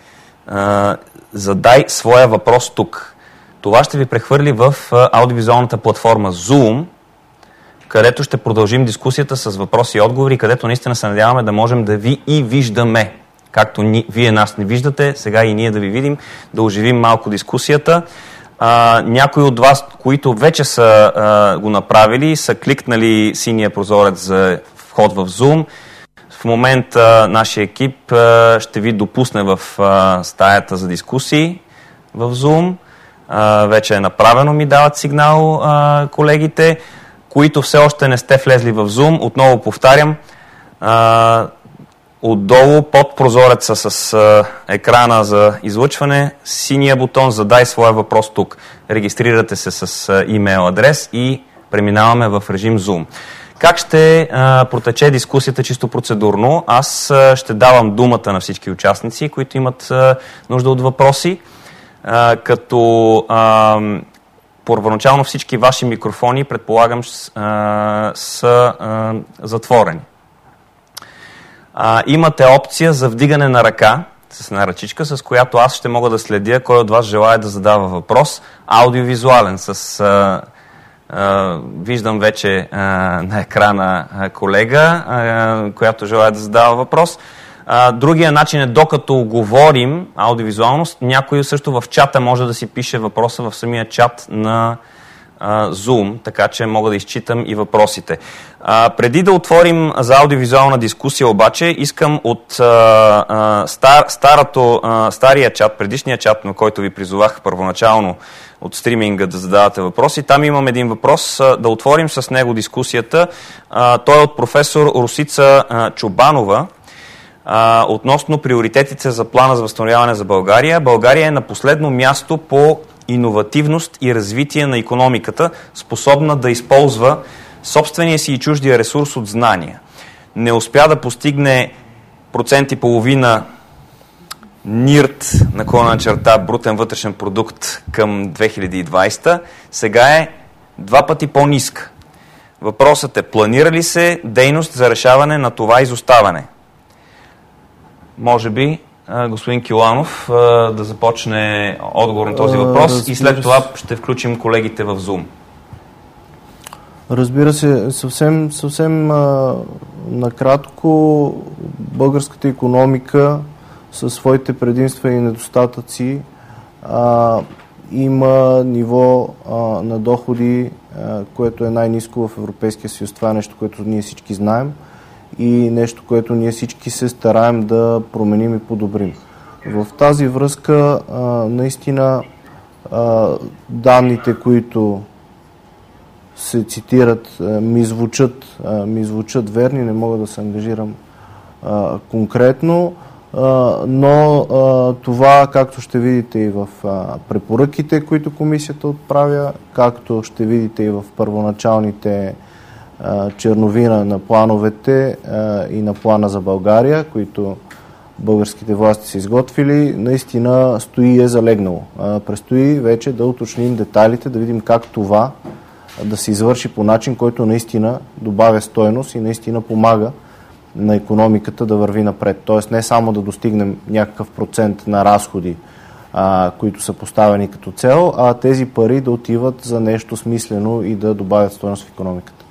задай своя въпрос тук. Това ще ви прехвърли в аудиовизуалната платформа Zoom, където ще продължим дискусията с въпроси и отговори, където наистина се надяваме да можем да ви и виждаме. Както вие нас не виждате, сега и ние да ви видим, да оживим малко дискусията. Някои от вас, които вече са го направили, са кликнали синия прозорец за вход в Zoom. В момента нашия екип ще ви допусне в стаята за дискусии в Zoom. вече е направено, ми дават сигнал колегите, които все още не сте влезли в Zoom. Отново повтарям, отдолу под прозореца с екрана за излъчване, синия бутон "Задай своя въпрос тук". Регистрирате се с имейл адрес и преминаваме в режим Zoom. Как ще протече дискусията чисто процедурно? Аз ще давам думата на всички участници, които имат нужда от въпроси, като първоначално всички ваши микрофони, предполагам, са затворени. Имате опция за вдигане на ръка с една ръчичка, с която аз ще мога да следя кой от вас желая да задава въпрос. Аудиовизуален, виждам вече на екрана колега, която желая да задава въпрос. Другия начин е, докато говорим аудиовизуално, някой също в чата може да си пише въпроса в самия чат на Zoom, така че мога да изчитам и въпросите. Преди да отворим за аудиовизуална дискусия обаче, искам от стария чат, предишния чат, на който ви призовах първоначално от стриминга да задавате въпроси. Там имам един въпрос, да отворим с него дискусията. Той е от професор Росица Чобанова относно приоритетите за плана за възстановяване за България. България е на последно място по иновативност и развитие на икономиката, способна да използва собствения си и чуждия ресурс от знания. Не успя да постигне 1,5% НИРТ брутен вътрешен продукт към 2020, сега е 2 пъти по-ниска. Въпросът е: планира ли се дейност за решаване на това изоставане? Може би господин Киланов да започне отговор на този въпрос и след това ще включим колегите в Zoom. Разбира се, съвсем накратко, българската икономика със своите предимства и недостатъци има ниво на доходи, което е най-ниско в Европейския съюз. Това е нещо, което ние всички знаем и нещо, което ние всички се стараем да променим и подобрим. В тази връзка наистина данните, които се цитират, ми звучат верни, не мога да се ангажирам конкретно, но това, както ще видите и в препоръките, които комисията отправя, както ще видите и в първоначалните черновина на плановете и на плана за България, които българските власти са изготвили, наистина стои и е залегнало. Предстои вече да уточним детайлите, да видим как това да се извърши по начин, който наистина добавя стойност и наистина помага на икономиката да върви напред. Тоест не само да достигнем някакъв процент на разходи, които са поставени като цел, а тези пари да отиват за нещо смислено и да добавят стойност в икономиката.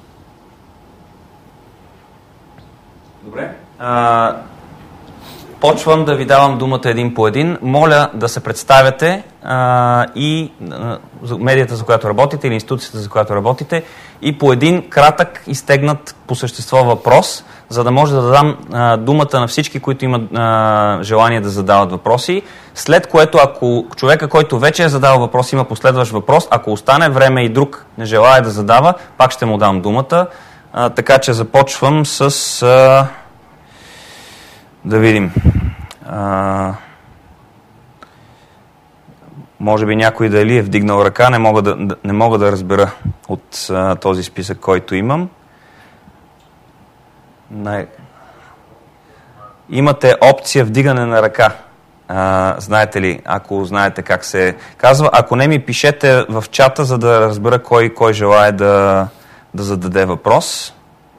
Добре. Почвам да ви давам думата един по един. Моля да се представяте и медията, за която работите, или институцията, за която работите, и по един кратък, изтегнат по същество въпрос, за да може да дадам думата на всички, които имат желание да задават въпроси. След което, ако човека, който вече е задал въпрос, има последващ въпрос, ако остане време и друг не желая да задава, пак ще му дам думата. Така че започвам с... да видим. Може би някой дали е вдигнал ръка, не мога да разбера от този списък, който имам. Имате опция вдигане на ръка. Знаете ли, ако знаете как се казва. Ако не, ми пишете в чата, за да разбера кой желае да зададе въпрос.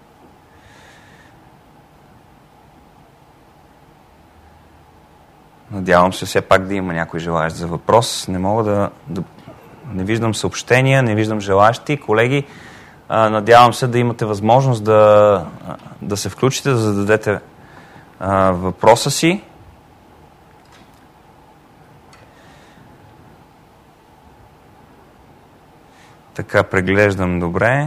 Надявам се все пак да има някой желаещ за въпрос. Не виждам съобщения, не виждам желаещи. Колеги, надявам се да имате възможност да се включите, да зададете въпроса си. Така, преглеждам добре.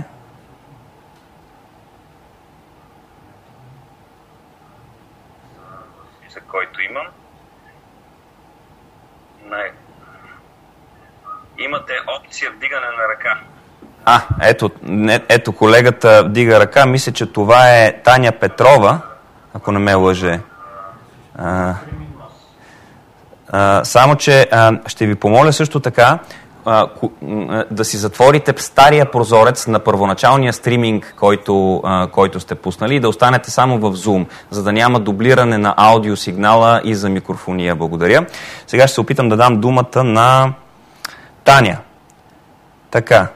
За който имам. имате опция вдигане на ръка. Ето колегата вдига ръка. Мисля, че това е Таня Петрова, ако не ме лъже. Само, че ще ви помоля също така да си затворите стария прозорец на първоначалния стриминг, който сте пуснали, и да останете само в Zoom, за да няма дублиране на аудиосигнала и за микрофония. Благодаря. Сега ще се опитам да дам думата на Таня. Така.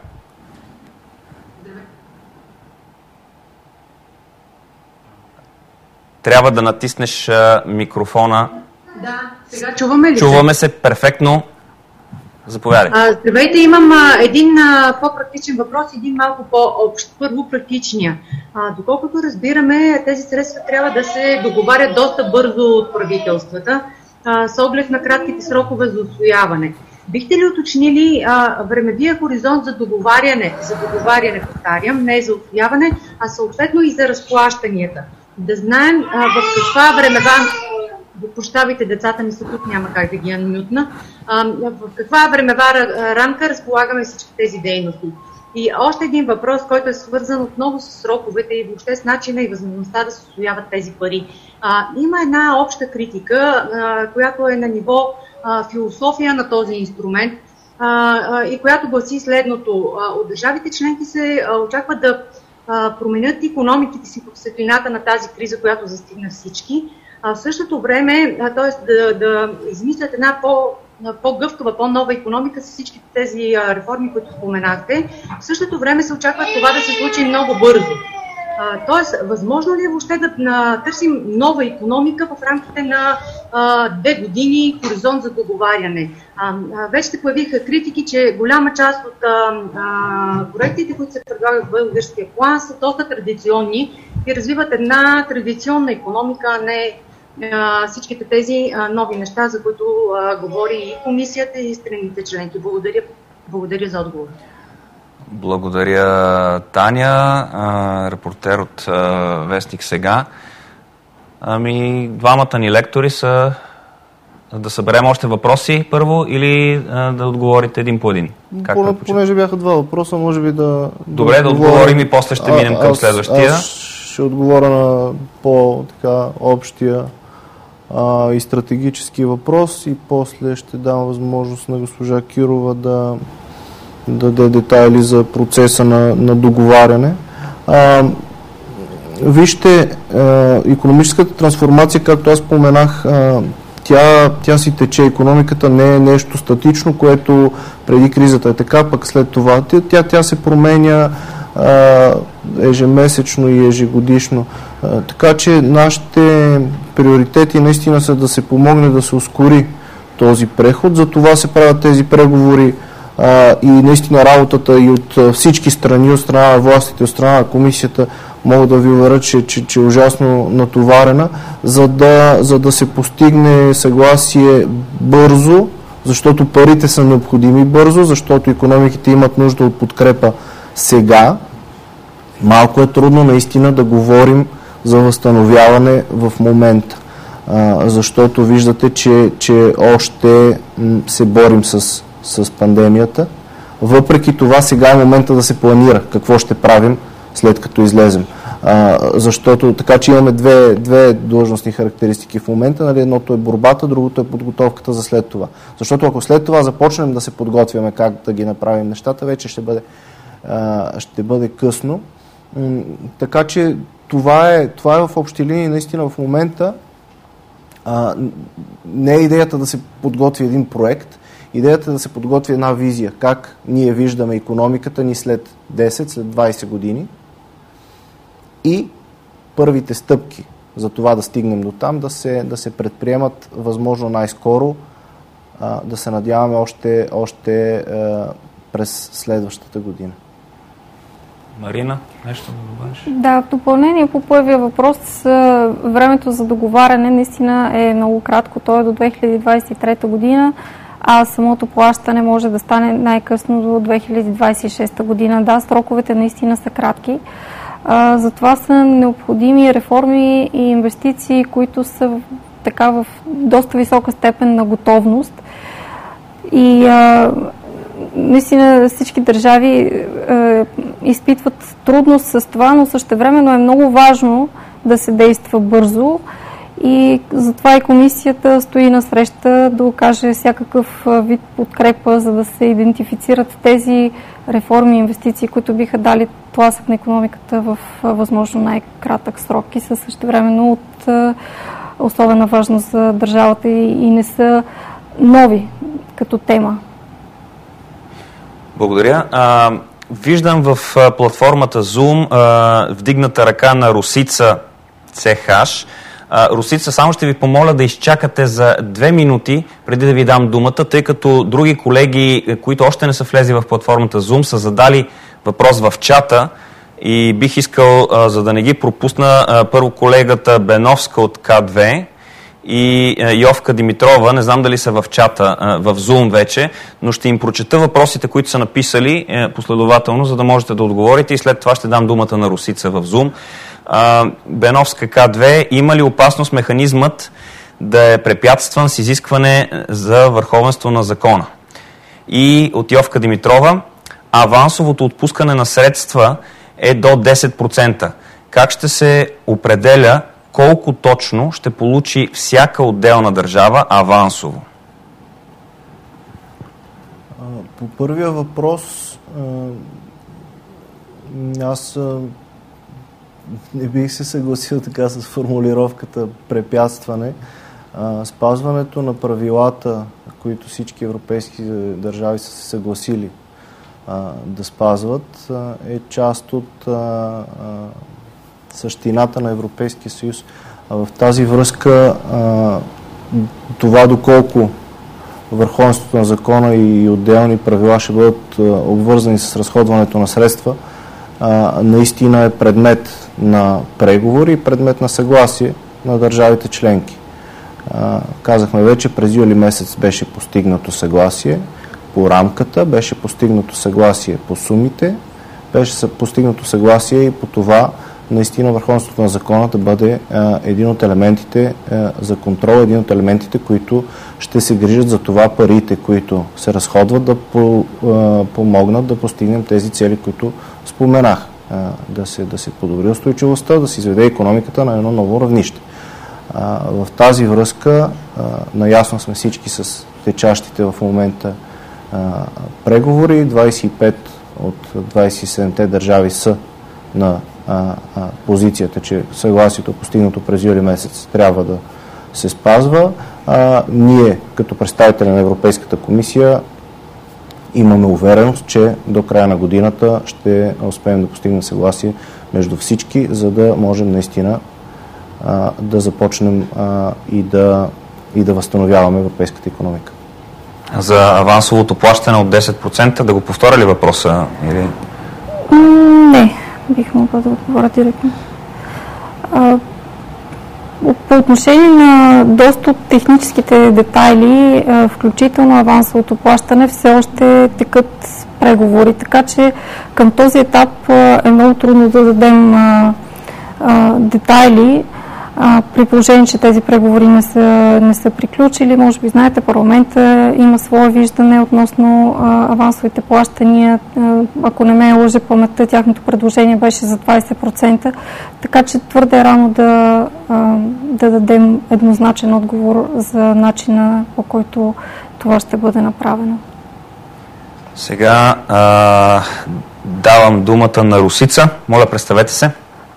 Трябва да натиснеш микрофона. Да, сега чуваме ли? Чуваме се перфектно. Заповядай. Здравейте, имам един по-практичен въпрос, един малко по-общ. Първо практичния. Доколкото разбираме, тези средства трябва да се договарят доста бързо от правителствата, с оглед на кратките срокове за усвояване. Бихте ли уточнили времевия хоризонт за договаряне, повтарям, не за усвояване, а съответно и за разплащанията? Да знаем в каква времева... Прощавайте, децата ми са тук, няма как да ги анмютна. В каква времева рамка разполагаме всички тези дейности? И още един въпрос, който е свързан отново с сроковете и въобще с начина и възможността да се усвояват тези пари. Има една обща критика, която е на ниво философия на този инструмент и която гласи следното. От държавите членки се очаква да променят икономиките си в светлината на тази криза, която застигна всички. В същото време, т.е. да измислят една по-гъвкава, по-нова икономика с всички тези реформи, които споменахте. В същото време се очаква това да се случи много бързо. Тоест, възможно ли е въобще да търсим нова икономика в рамките на 2 години хоризонт за договаряне? Вече се появиха критики, че голяма част от проектите, които се предлагат в българския план, са доста традиционни и развиват една традиционна икономика, а не всичките тези нови неща, за които говори и комисията, и страните членки. Благодаря за отговор. Благодаря, Таня, репортер от Вестник Сега. Двамата ни лектори са да съберем още въпроси първо или да отговорите един по един? Понеже бяха 2 въпроса, може би да... Добре, да отговорим и после ще минем към следващия. Аз ще отговоря на по-общия и стратегически въпрос и после ще дам възможност на госпожа Кирова да даде детайли за процеса на договаряне. Вижте, икономическата трансформация, както аз споменах, тя си тече. Икономиката не е нещо статично, което преди кризата е така, пък след това тя се променя ежемесечно и ежегодишно. Така че нашите приоритети наистина са да се помогне да се ускори този преход. За това се правят тези преговори и наистина работата и от всички страни, от страна на властите, от страна на комисията, мога да ви уверя, че е ужасно натоварена, за да се постигне съгласие бързо, защото парите са необходими бързо, защото икономиките имат нужда от подкрепа сега. Малко е трудно наистина да говорим за възстановяване в момента, защото виждате, че още се борим с пандемията. Въпреки това сега е момента да се планира какво ще правим след като излезем. Защото така, че имаме две длъжностни характеристики в момента. Нали, едното е борбата, другото е подготовката за след това. Защото ако след това започнем да се подготвяме как да ги направим нещата, вече ще бъде късно. Така че това е в общи линии наистина в момента. Не е идеята да се подготви един проект, идеята е да се подготви една визия, как ние виждаме икономиката ни след 10, след 20 години и първите стъпки за това да стигнем до там, да се предприемат възможно най-скоро, да се надяваме още през следващата година. Марина, нещо да добавиш? Да, в допълнение по първия въпрос, времето за договаряне наистина е много кратко, то е до 2023 година, а самото плащане може да стане най-късно до 2026 година. Да, сроковете наистина са кратки. Затова са необходими реформи и инвестиции, които са така в доста висока степен на готовност. И наистина всички държави изпитват трудност с това, но същевременно е много важно да се действа бързо и затова и комисията стои на среща да окаже всякакъв вид подкрепа, за да се идентифицират тези реформи и инвестиции, които биха дали тласък на икономиката в възможно най-кратък срок и са същевременно от особена важност за държавата и не са нови като тема. Благодаря. Виждам в платформата Zoom вдигната ръка на Русица CH. Русица, само ще ви помоля да изчакате за 2 минути преди да ви дам думата, тъй като други колеги, които още не са влезли в платформата Zoom, са задали въпрос в чата и бих искал, за да не ги пропусна, първо колегата Беновска от К2 и Йовка Димитрова, не знам дали са в чата, в Zoom вече, но ще им прочета въпросите, които са написали последователно, за да можете да отговорите и след това ще дам думата на Русица в Zoom. Беновска К2, има ли опасност механизмът да е препятстван с изискване за върховенство на закона? И от Йовка Димитрова, авансовото отпускане на средства е до 10%. Как ще се определя колко точно ще получи всяка отделна държава авансово? По първия въпрос аз не бих се съгласил така с формулировката препятстване. Спазването на правилата, които всички европейски държави са се съгласили да спазват, е част от същината на Европейския съюз. В тази връзка това доколко върховенството на закона и отделни правила ще бъдат обвързани с разходването на средства, наистина е предмет на преговори и предмет на съгласие на държавите членки. Казахме вече, през юли месец беше постигнато съгласие по рамката, беше постигнато съгласие по сумите, беше постигнато съгласие и по това наистина върховенството на закона да бъде един от елементите за контрол, един от елементите, които ще се грижат за това парите, които се разходват, да помогнат да постигнем тези цели, които споменах. Да се подобри устойчивостта, да се изведе икономиката на едно ново равнище. В тази връзка наясно сме всички с течащите в момента преговори. 25 от 27-те държави са на позицията, че съгласието, постигнато през юли месец, трябва да се спазва. Ние, като представители на Европейската комисия, имаме увереност, че до края на годината ще успеем да постигнем съгласие между всички, за да можем наистина да започнем и да възстановяваме европейската икономика. За авансовото плащане от 10%, да го повторя ли въпроса? Или... Не, бих могла да отговоря директно. По отношение на доста от техническите детайли, включително авансовото плащане, все още текат преговори, така че към този етап е много трудно да дадем детайли, при положение, че тези преговори не са приключили. Може би знаете, парламента има свое виждане относно авансовите плащания. Ако не ме лъже паметта, тяхното предложение беше за 20%, така че твърде рано да дадем еднозначен отговор за начина, по който това ще бъде направено. Сега давам думата на Русица. Моля, представете се.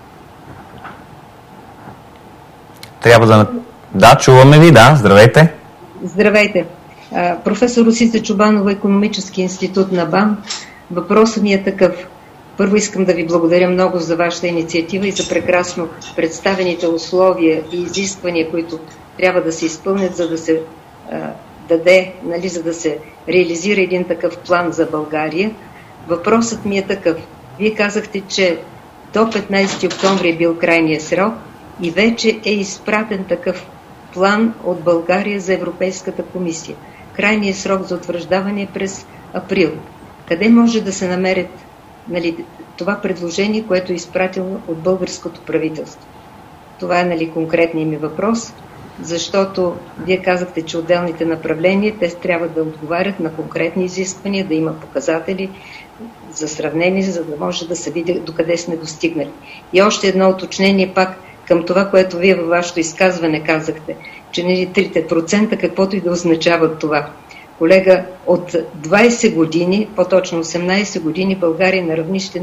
Трябва да... Да, чуваме ви, да. Здравейте. Здравейте. Професор Русица Чубанова, Икономически институт на БАН. Въпросът ми е такъв. Първо искам да ви благодаря много за вашата инициатива и за прекрасно представените условия и изисквания, които трябва да се изпълнят, за да се даде, за да се реализира един такъв план за България. Въпросът ми е такъв. Вие казахте, че до 15 октомври е бил крайния срок и вече е изпратен такъв план от България за Европейската комисия. Крайният срок за утвърждаване е през април. Къде може да се намерят това предложение, което е изпратено от българското правителство? Това е конкретният ми въпрос. защото вие казахте, че отделните направления, те трябва да отговарят на конкретни изисквания, да има показатели за сравнение, за да може да се види докъде сме достигнали. И още едно уточнение пак към това, което вие във вашето изказване казахте, че 3%, каквото и да означава това. Колега, от 20 години, по-точно 18 години, България на равнище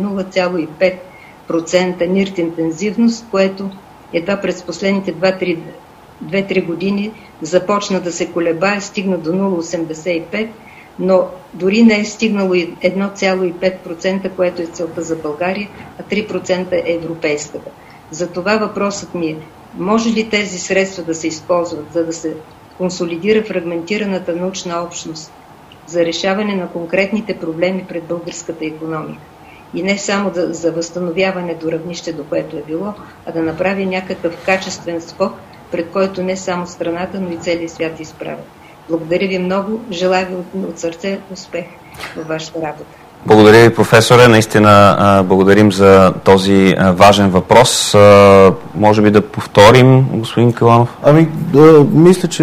0,5% нирт интензивност, което едва през последните 2-3 години започна да се колебае, стигна до 0,85%, но дори не е стигнало 1,5%, което е целта за България, а 3% е европейската. Затова въпросът ми е, може ли тези средства да се използват, за да се консолидира фрагментираната научна общност за решаване на конкретните проблеми пред българската икономика? И не само за възстановяване до равнище, до което е било, а да направи някакъв качествен скок, пред който не само страната, но и целият свят е изправен. Благодаря ви много. Желая ви от сърце успех във вашата работа. Благодаря ви, професоре. Наистина благодарим за този важен въпрос. Може би да повторим, господин Каланов? Мисля, че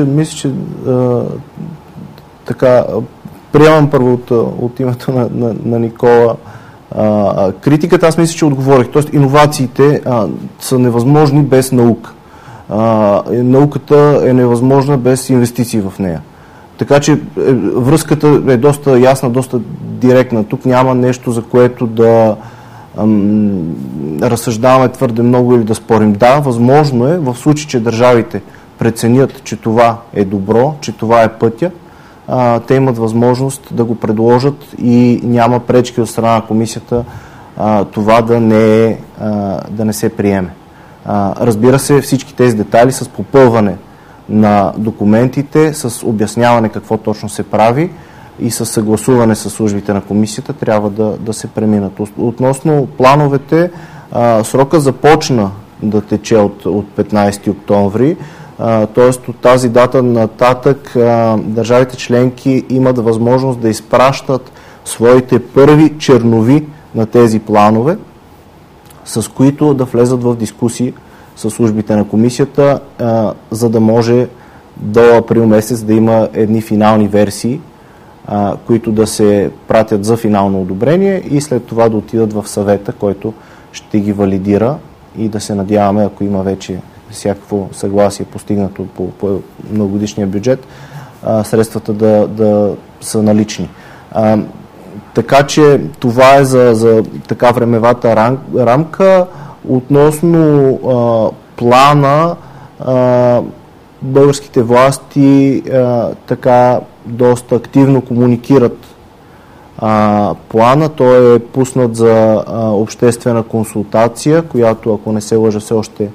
така, приемам първо от името на Никола критиката. Аз мисля, че отговорих. Тоест, иновациите са невъзможни без наука. Науката е невъзможна без инвестиции в нея. Така че връзката е доста ясна, доста директна. Тук няма нещо, за което да разсъждаваме твърде много или да спорим. Да, възможно е, в случай, че държавите преценят, че това е добро, че това е пътя, те имат възможност да го предложат и няма пречки от страна на комисията това да не се приеме. Разбира се, всички тези детайли с попълване на документите, с обясняване какво точно се прави и с съгласуване с службите на комисията трябва да се преминат. Относно плановете, срока започна да тече от 15 октомври, т.е. от тази дата нататък държавите членки имат възможност да изпращат своите първи чернови на тези планове, с които да влезат в дискусии с службите на комисията, за да може до април месец да има едни финални версии, които да се пратят за финално одобрение и след това да отидат в съвета, който ще ги валидира и да се надяваме, ако има вече всякакво съгласие постигнато по многогодишния бюджет, средствата да са налични. Така че това е за така времевата рамка. Относно плана, българските власти така доста активно комуникират плана. Той е пуснат за обществена консултация, която, ако не се лъжа, все още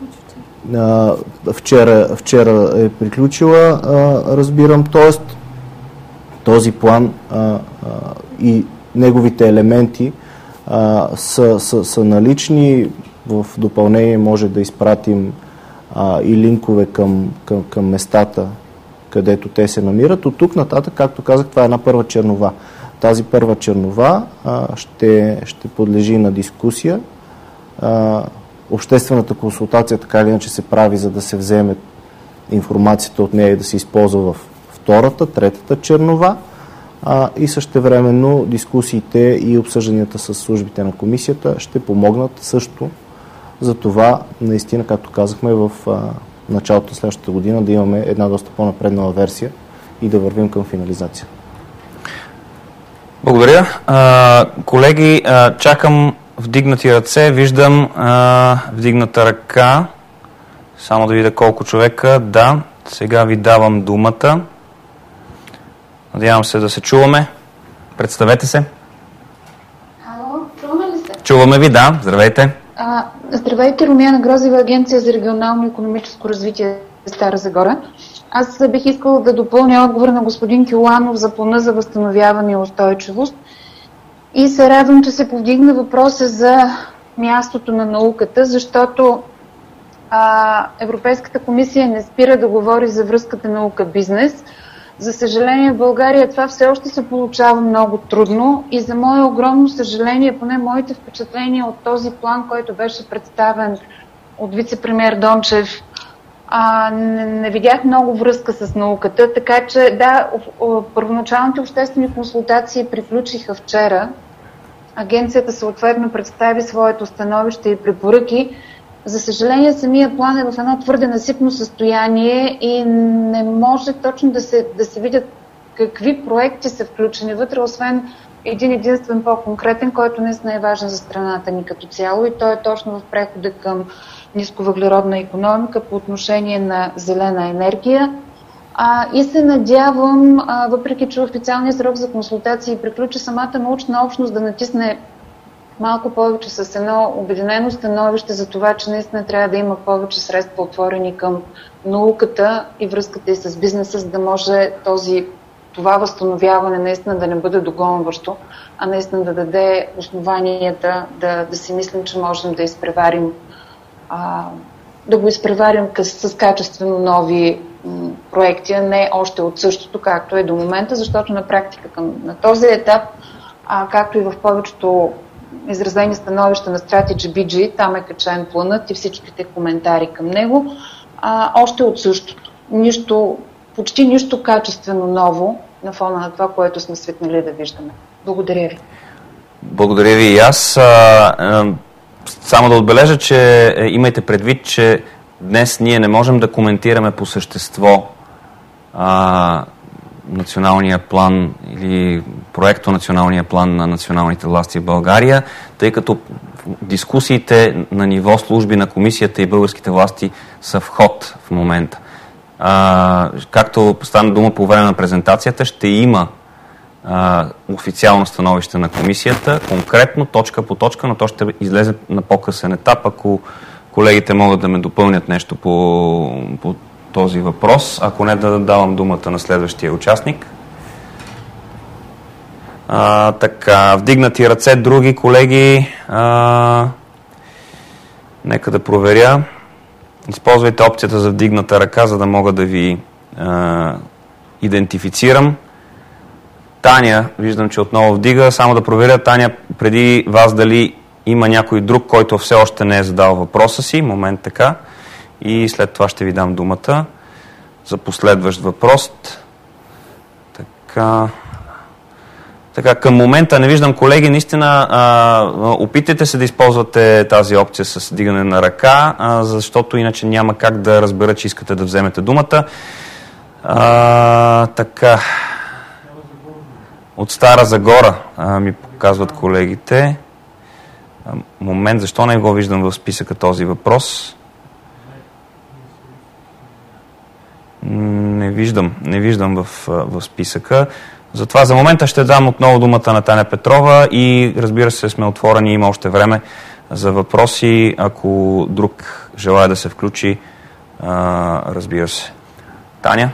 вчера е приключила, разбирам. Тоест, този план и неговите елементи са налични. В допълнение може да изпратим и линкове към местата, където те се намират. От тук нататък, както казах, това е една първа чернова. Тази първа чернова ще подлежи на дискусия. Обществената консултация така или иначе се прави, за да се вземе информацията от нея и да се използва в втората, третата чернова. И същевременно дискусиите и обсъжданията с службите на комисията ще помогнат също за това, наистина, както казахме, в началото на следващата година да имаме една доста по-напреднала версия и да вървим към финализация. Благодаря. Колеги, чакам вдигнати ръце. Виждам вдигната ръка. Само да видя колко човека. Да, сега ви давам думата. Надявам се да се чуваме. Представете се. Ало, чуваме ли се? Чуваме ви, да. Здравейте. Здравейте, Румяна Грозева, Агенция за регионално и икономическо развитие Стара Загора. Аз бих искала да допълня отговор на господин Кюланов за плана за възстановяване и устойчивост. И се радвам, че се повдигна въпроса за мястото на науката, защото Европейската комисия не спира да говори за връзката наука-бизнес. За съжаление, в България това все още се получава много трудно и за мое огромно съжаление, поне моите впечатления от този план, който беше представен от вице-премиер Дончев Не видях много връзка с науката, така че да, първоначалните обществени консултации приключиха вчера. Агенцията съответно представи своето становище и препоръки. За съжаление, самия план е в едно твърде насипно състояние и не може точно да се видят какви проекти са включени вътре, освен един единствен по-конкретен, който наистина е важен за страната ни като цяло, и той е точно в прехода към нисковъглеродна икономика по отношение на зелена енергия. И се надявам, въпреки че официалният срок за консултации приключи, самата научна общност да натисне малко повече с едно обединено становище за това, че наистина трябва да има повече средства отворени към науката и връзката и с бизнеса, за да може това възстановяване наистина да не бъде догонващо, а наистина да даде основанията да си мислим, че можем да изпреварим, да го изпреварим с качествено нови проекти, а не още от същото, както е до момента, защото на практика на този етап, както и в повечето изразени становища на Strategy BG, там е качен планът и всичките коментари към него, още от същото. Почти нищо качествено ново на фона на това, което сме свикнали да виждаме. Благодаря ви. Благодаря ви и аз. Само да отбележа, че имайте предвид, че днес ние не можем да коментираме по същество националния план или проекто националния план на националните власти в България, тъй като дискусиите на ниво служби на комисията и българските власти са в ход в момента. Както стана дума по време на презентацията, ще има официално становище на комисията, конкретно точка по точка, но то ще излезе на по-късен етап, ако колегите могат да ме допълнят нещо по този въпрос. Ако не, да давам думата на следващия участник. Така, вдигнати ръце, други колеги. Нека да проверя. Използвайте опцията за вдигната ръка, за да мога да ви идентифицирам. Таня, виждам, че отново вдига. Само да проверя, Таня, преди вас дали има някой друг, който все още не е задал въпроса си. Момент така. И след това ще ви дам думата за последващ въпрос. Така, към момента не виждам колеги. Наистина, опитайте се да използвате тази опция с дигане на ръка, защото иначе няма как да разбера, че искате да вземете думата. Така. От Стара Загора ми показват колегите. Момент, защо не го виждам в списъка този въпрос? Не виждам в списъка. Затова за момента ще дам отново думата на Таня Петрова и разбира се сме отворени, има още време за въпроси, ако друг желая да се включи, разбира се. Таня?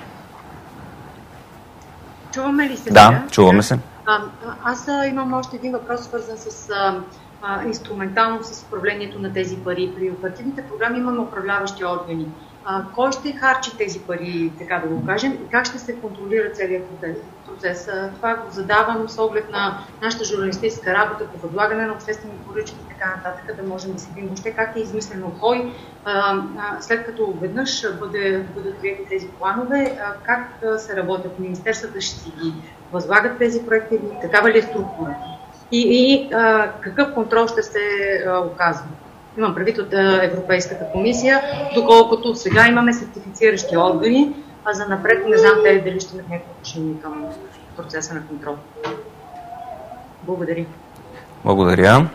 Чуваме ли се? Да, чуваме се. Аз имам още един въпрос, свързан с инструментално с управлението на тези пари. При оперативните програми имаме управляващи органи. Кой ще харчи тези пари, така да го кажем, и как ще се контролира целият процес? Това го задавам с оглед на нашата журналистическа работа по възлагане на обществени поръчки и така нататък, да можем да си видим въобще как е измислено кой, след като веднъж бъдат приети тези планове, как се работят министерствата, ще си ги възлагат тези проекти, такава ли е структурата? И какъв контрол ще се оказва? Имам предвид от Европейската комисия, доколкото сега имаме сертифициращи органи, а за напред не знам те дали ще имат някакво отношение към процеса на контрол. Благодаря. Благодаря.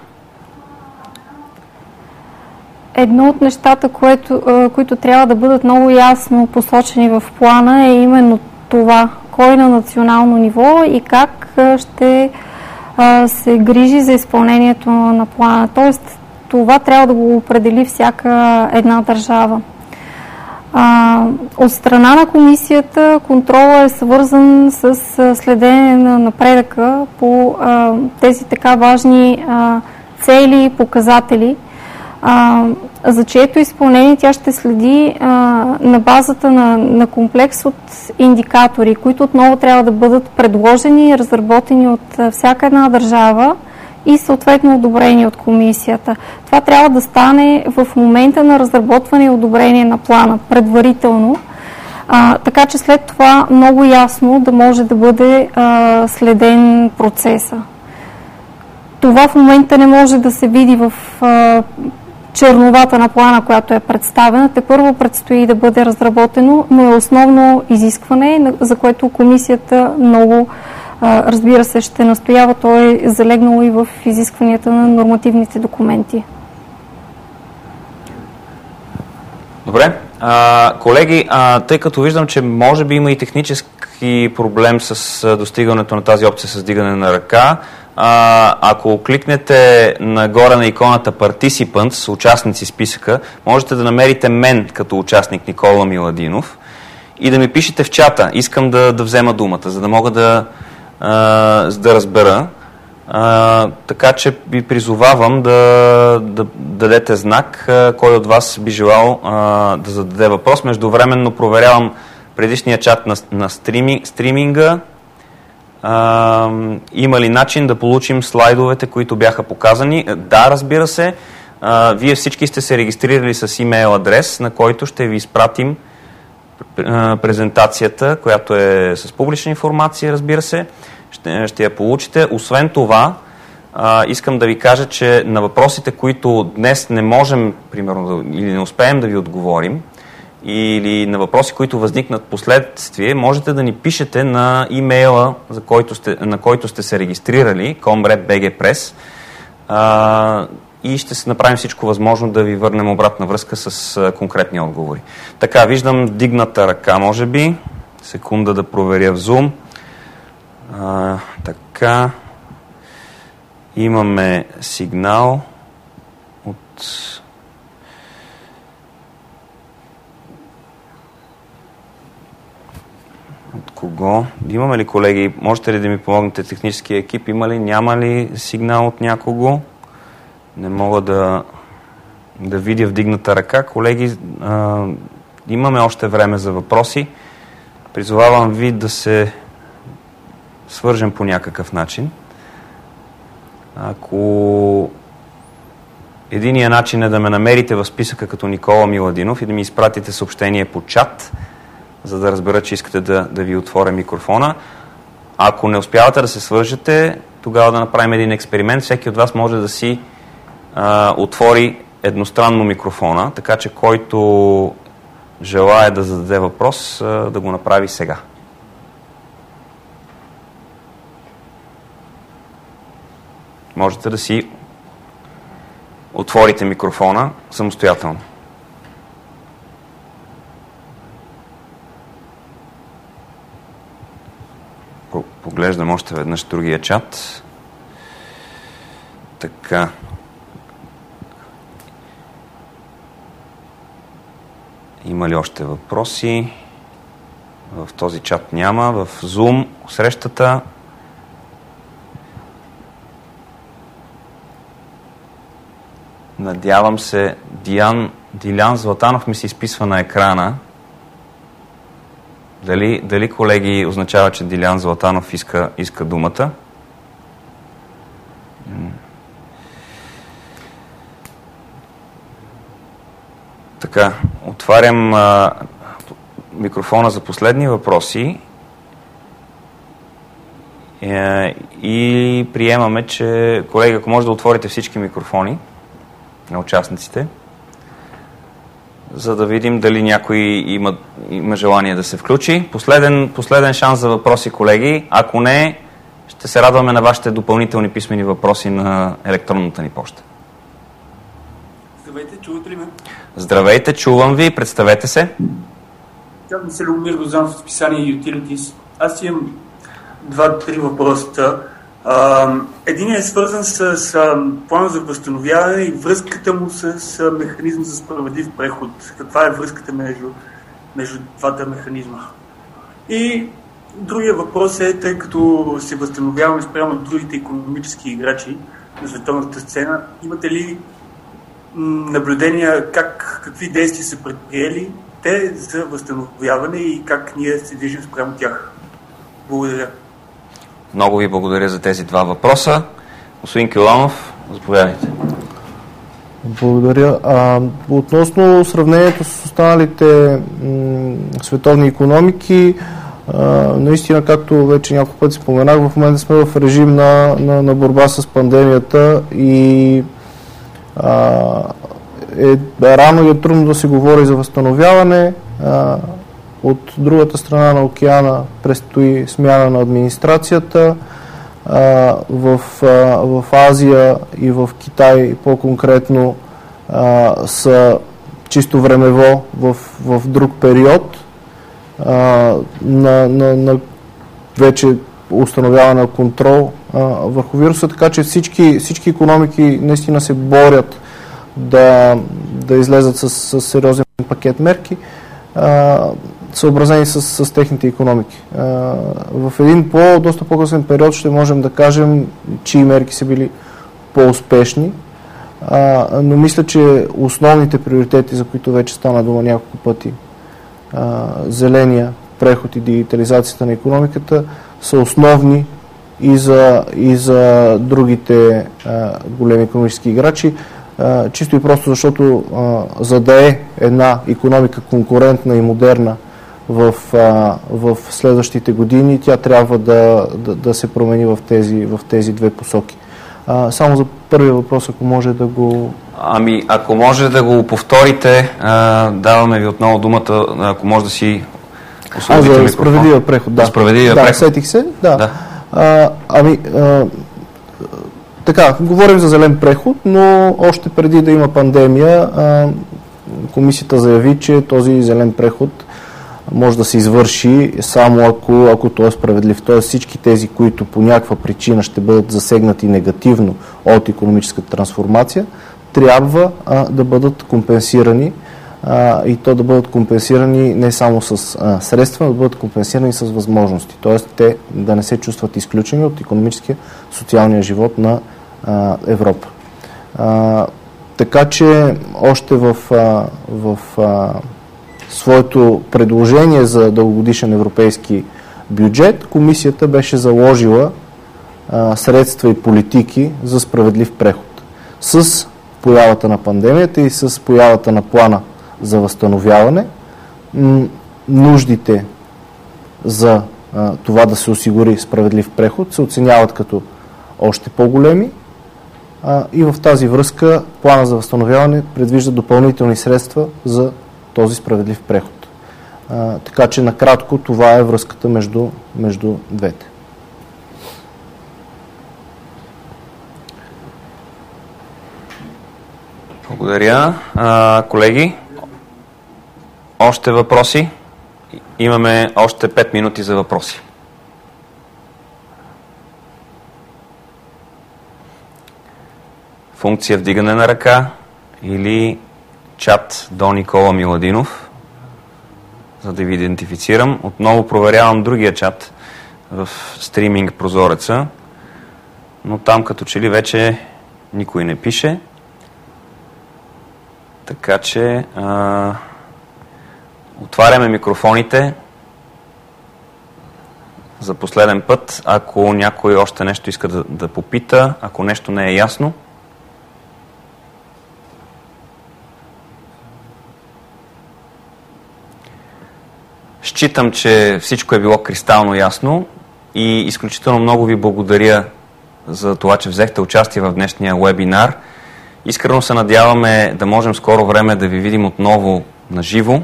Едно от нещата, които трябва да бъдат много ясно посочени в плана, е именно това, кой на национално ниво и как ще се грижи за изпълнението на плана. Тоест, това трябва да го определи всяка една държава. От страна на комисията контрола е свързан с следене на напредъка по тези така важни цели и показатели, за чието изпълнение тя ще следи на базата на комплекс от индикатори, които отново трябва да бъдат предложени и разработени от всяка една държава и съответно одобрение от комисията. Това трябва да стане в момента на разработване и одобрение на плана, предварително, така че след това много ясно да може да бъде следен процеса. Това в момента не може да се види в черновата на плана, която е представена. Те първо предстои да бъде разработено, но е основно изискване, за което комисията много, разбира се, ще настоява. То е залегнало и в изискванията на нормативните документи. Добре. Колеги, тъй като виждам, че може би има и технически проблем с достигането на тази опция с дигане на ръка, ако кликнете нагоре на иконата Participants, участници списъка, можете да намерите мен като участник Никола Миладинов и да ми пишете в чата. Искам да взема думата, за да мога да разбера. Така че ви призовавам да дадете знак, кой от вас би желал да зададе въпрос. Междувременно проверявам предишния чат на стриминга. Има ли начин да получим слайдовете, които бяха показани? Да, разбира се. Вие всички сте се регистрирали с имейл адрес, на който ще ви изпратим презентацията, която е с публична информация, разбира се. Ще я получите. Освен това, искам да ви кажа, че на въпросите, които днес не можем, примерно, или не успеем да ви отговорим, или на въпроси, които възникнат последствие, можете да ни пишете на имейла, на който сте се регистрирали, comrade.bgpress, и ще се направим всичко възможно да ви върнем обратна връзка с конкретни отговори. Така, виждам дигната ръка, може би. Секунда да проверя в Zoom. Така. Имаме сигнал от кого? Имаме ли, колеги? Можете ли да ми помогнете, техническия екип? Има ли? Няма ли сигнал от някого? Не мога да видя вдигната ръка. Колеги, имаме още време за въпроси. Призовавам ви да се свържем по някакъв начин. Ако единият начин е да ме намерите в списъка като Никола Миладинов и да ми изпратите съобщение по чат, за да разбера, че искате да ви отворя микрофона. Ако не успявате да се свържете, тогава да направим един експеримент. Всеки от вас може да си отвори едностранно микрофона, така че който желае да зададе въпрос, да го направи сега. Можете да си отворите микрофона самостоятелно. Поглеждам още веднъж другия чат. Така. Има ли още въпроси? В този чат няма. В Zoom срещата. Надявам се, Дилян Златанов ми се изписва на екрана. Дали, колеги, означава, че Дилян Златанов иска думата? Така, отварям микрофона за последни въпроси и приемаме, че, колеги, ако може да отворите всички микрофони на участниците, за да видим дали някой има желание да се включи. Последен шанс за въпроси, колеги. Ако не, ще се радваме на вашите допълнителни писмени въпроси на електронната ни поща. Здравейте, чувате ли ме? Здравейте, чувам ви. Представете се. Казвам се Любомир Гозанов от списание Utilities. Аз имам 2-3 въпроса. Един е свързан с плана за възстановяване и връзката му с механизма за справедлив преход. Каква е връзката между двата механизма? И другия въпрос е, тъй като се възстановяваме спрямо другите икономически играчи на световната сцена, имате ли наблюдения какви действия са предприели те за възстановяване и как ние се движим спрямо тях? Благодаря. Много ви благодаря за тези два въпроса. Господин Кюланов, заповядайте. Благодаря. Относно сравнението с останалите световни икономики, наистина, както вече няколко пъти споменах, в момента сме в режим на борба с пандемията и рано и е трудно да се говори за възстановяване. От другата страна на океана предстои смяна на администрацията. В Азия и в Китай по-конкретно са чисто времево в друг период на вече установяване на контрол върху вируса, така че всички икономики наистина се борят да излезат с сериозен пакет мерки, съобразени с техните икономики. В един доста по-късен период ще можем да кажем, чии мерки са били по-успешни, но мисля, че основните приоритети, за които вече стана дума няколко пъти, зеления преход и дигитализацията на икономиката, са основни и за другите големи икономически играчи. Чисто и просто защото за да е една икономика конкурентна и модерна в следващите години, тя трябва да се промени в тези две посоки. Само за първия въпрос, ако може да го... Ако може да го повторите, даваме ви отново думата, ако може да си освободите микрофон. За справедливия преход, да. Справедливия преход. Сетих се, да. Така, говорим за зелен преход, но още преди да има пандемия, комисията заяви, че този зелен преход може да се извърши само ако той е справедлив. Т.е. всички тези, които по някаква причина ще бъдат засегнати негативно от икономическата трансформация, трябва да бъдат компенсирани и то да бъдат компенсирани не само с средства, но да бъдат компенсирани с възможности. Т.е. те да не се чувстват изключени от икономическия, социалния живот на Европа. Така че още в своето предложение за дългогодишен европейски бюджет, комисията беше заложила средства и политики за справедлив преход. С появата на пандемията и с появата на плана за възстановяване, нуждите за това да се осигури справедлив преход се оценяват като още по-големи и в тази връзка плана за възстановяване предвижда допълнителни средства за този справедлив преход. Така че накратко това е връзката между двете. Благодаря. Колеги, още въпроси? Имаме още 5 минути за въпроси. Функция вдигане на ръка или чат до Никола Миладинов, за да ви идентифицирам. Отново проверявам другия чат в стриминг прозореца, но там като че ли вече никой не пише. Така че отваряме микрофоните за последен път, ако някой още нещо иска да попита, ако нещо не е ясно. Считам, че всичко е било кристално ясно и изключително много ви благодаря за това, че взехте участие в днешния вебинар. Искрено се надяваме да можем скоро време да ви видим отново на живо.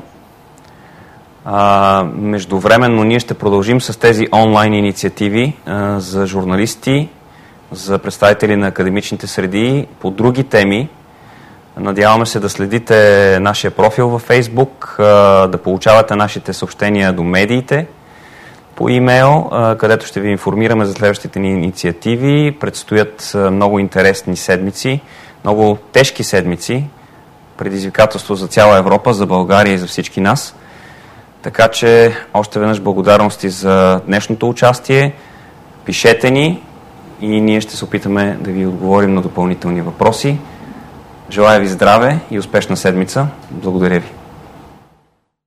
Междувременно ние ще продължим с тези онлайн инициативи за журналисти, за представители на академичните среди по други теми. Надяваме се да следите нашия профил във Facebook, да получавате нашите съобщения до медиите по имейл, където ще ви информираме за следващите ни инициативи. Предстоят много интересни седмици, много тежки седмици, предизвикателство за цяла Европа, за България и за всички нас. Така че още веднъж благодарности за днешното участие. Пишете ни и ние ще се опитаме да ви отговорим на допълнителни въпроси. Желая ви здраве и успешна седмица. Благодаря ви.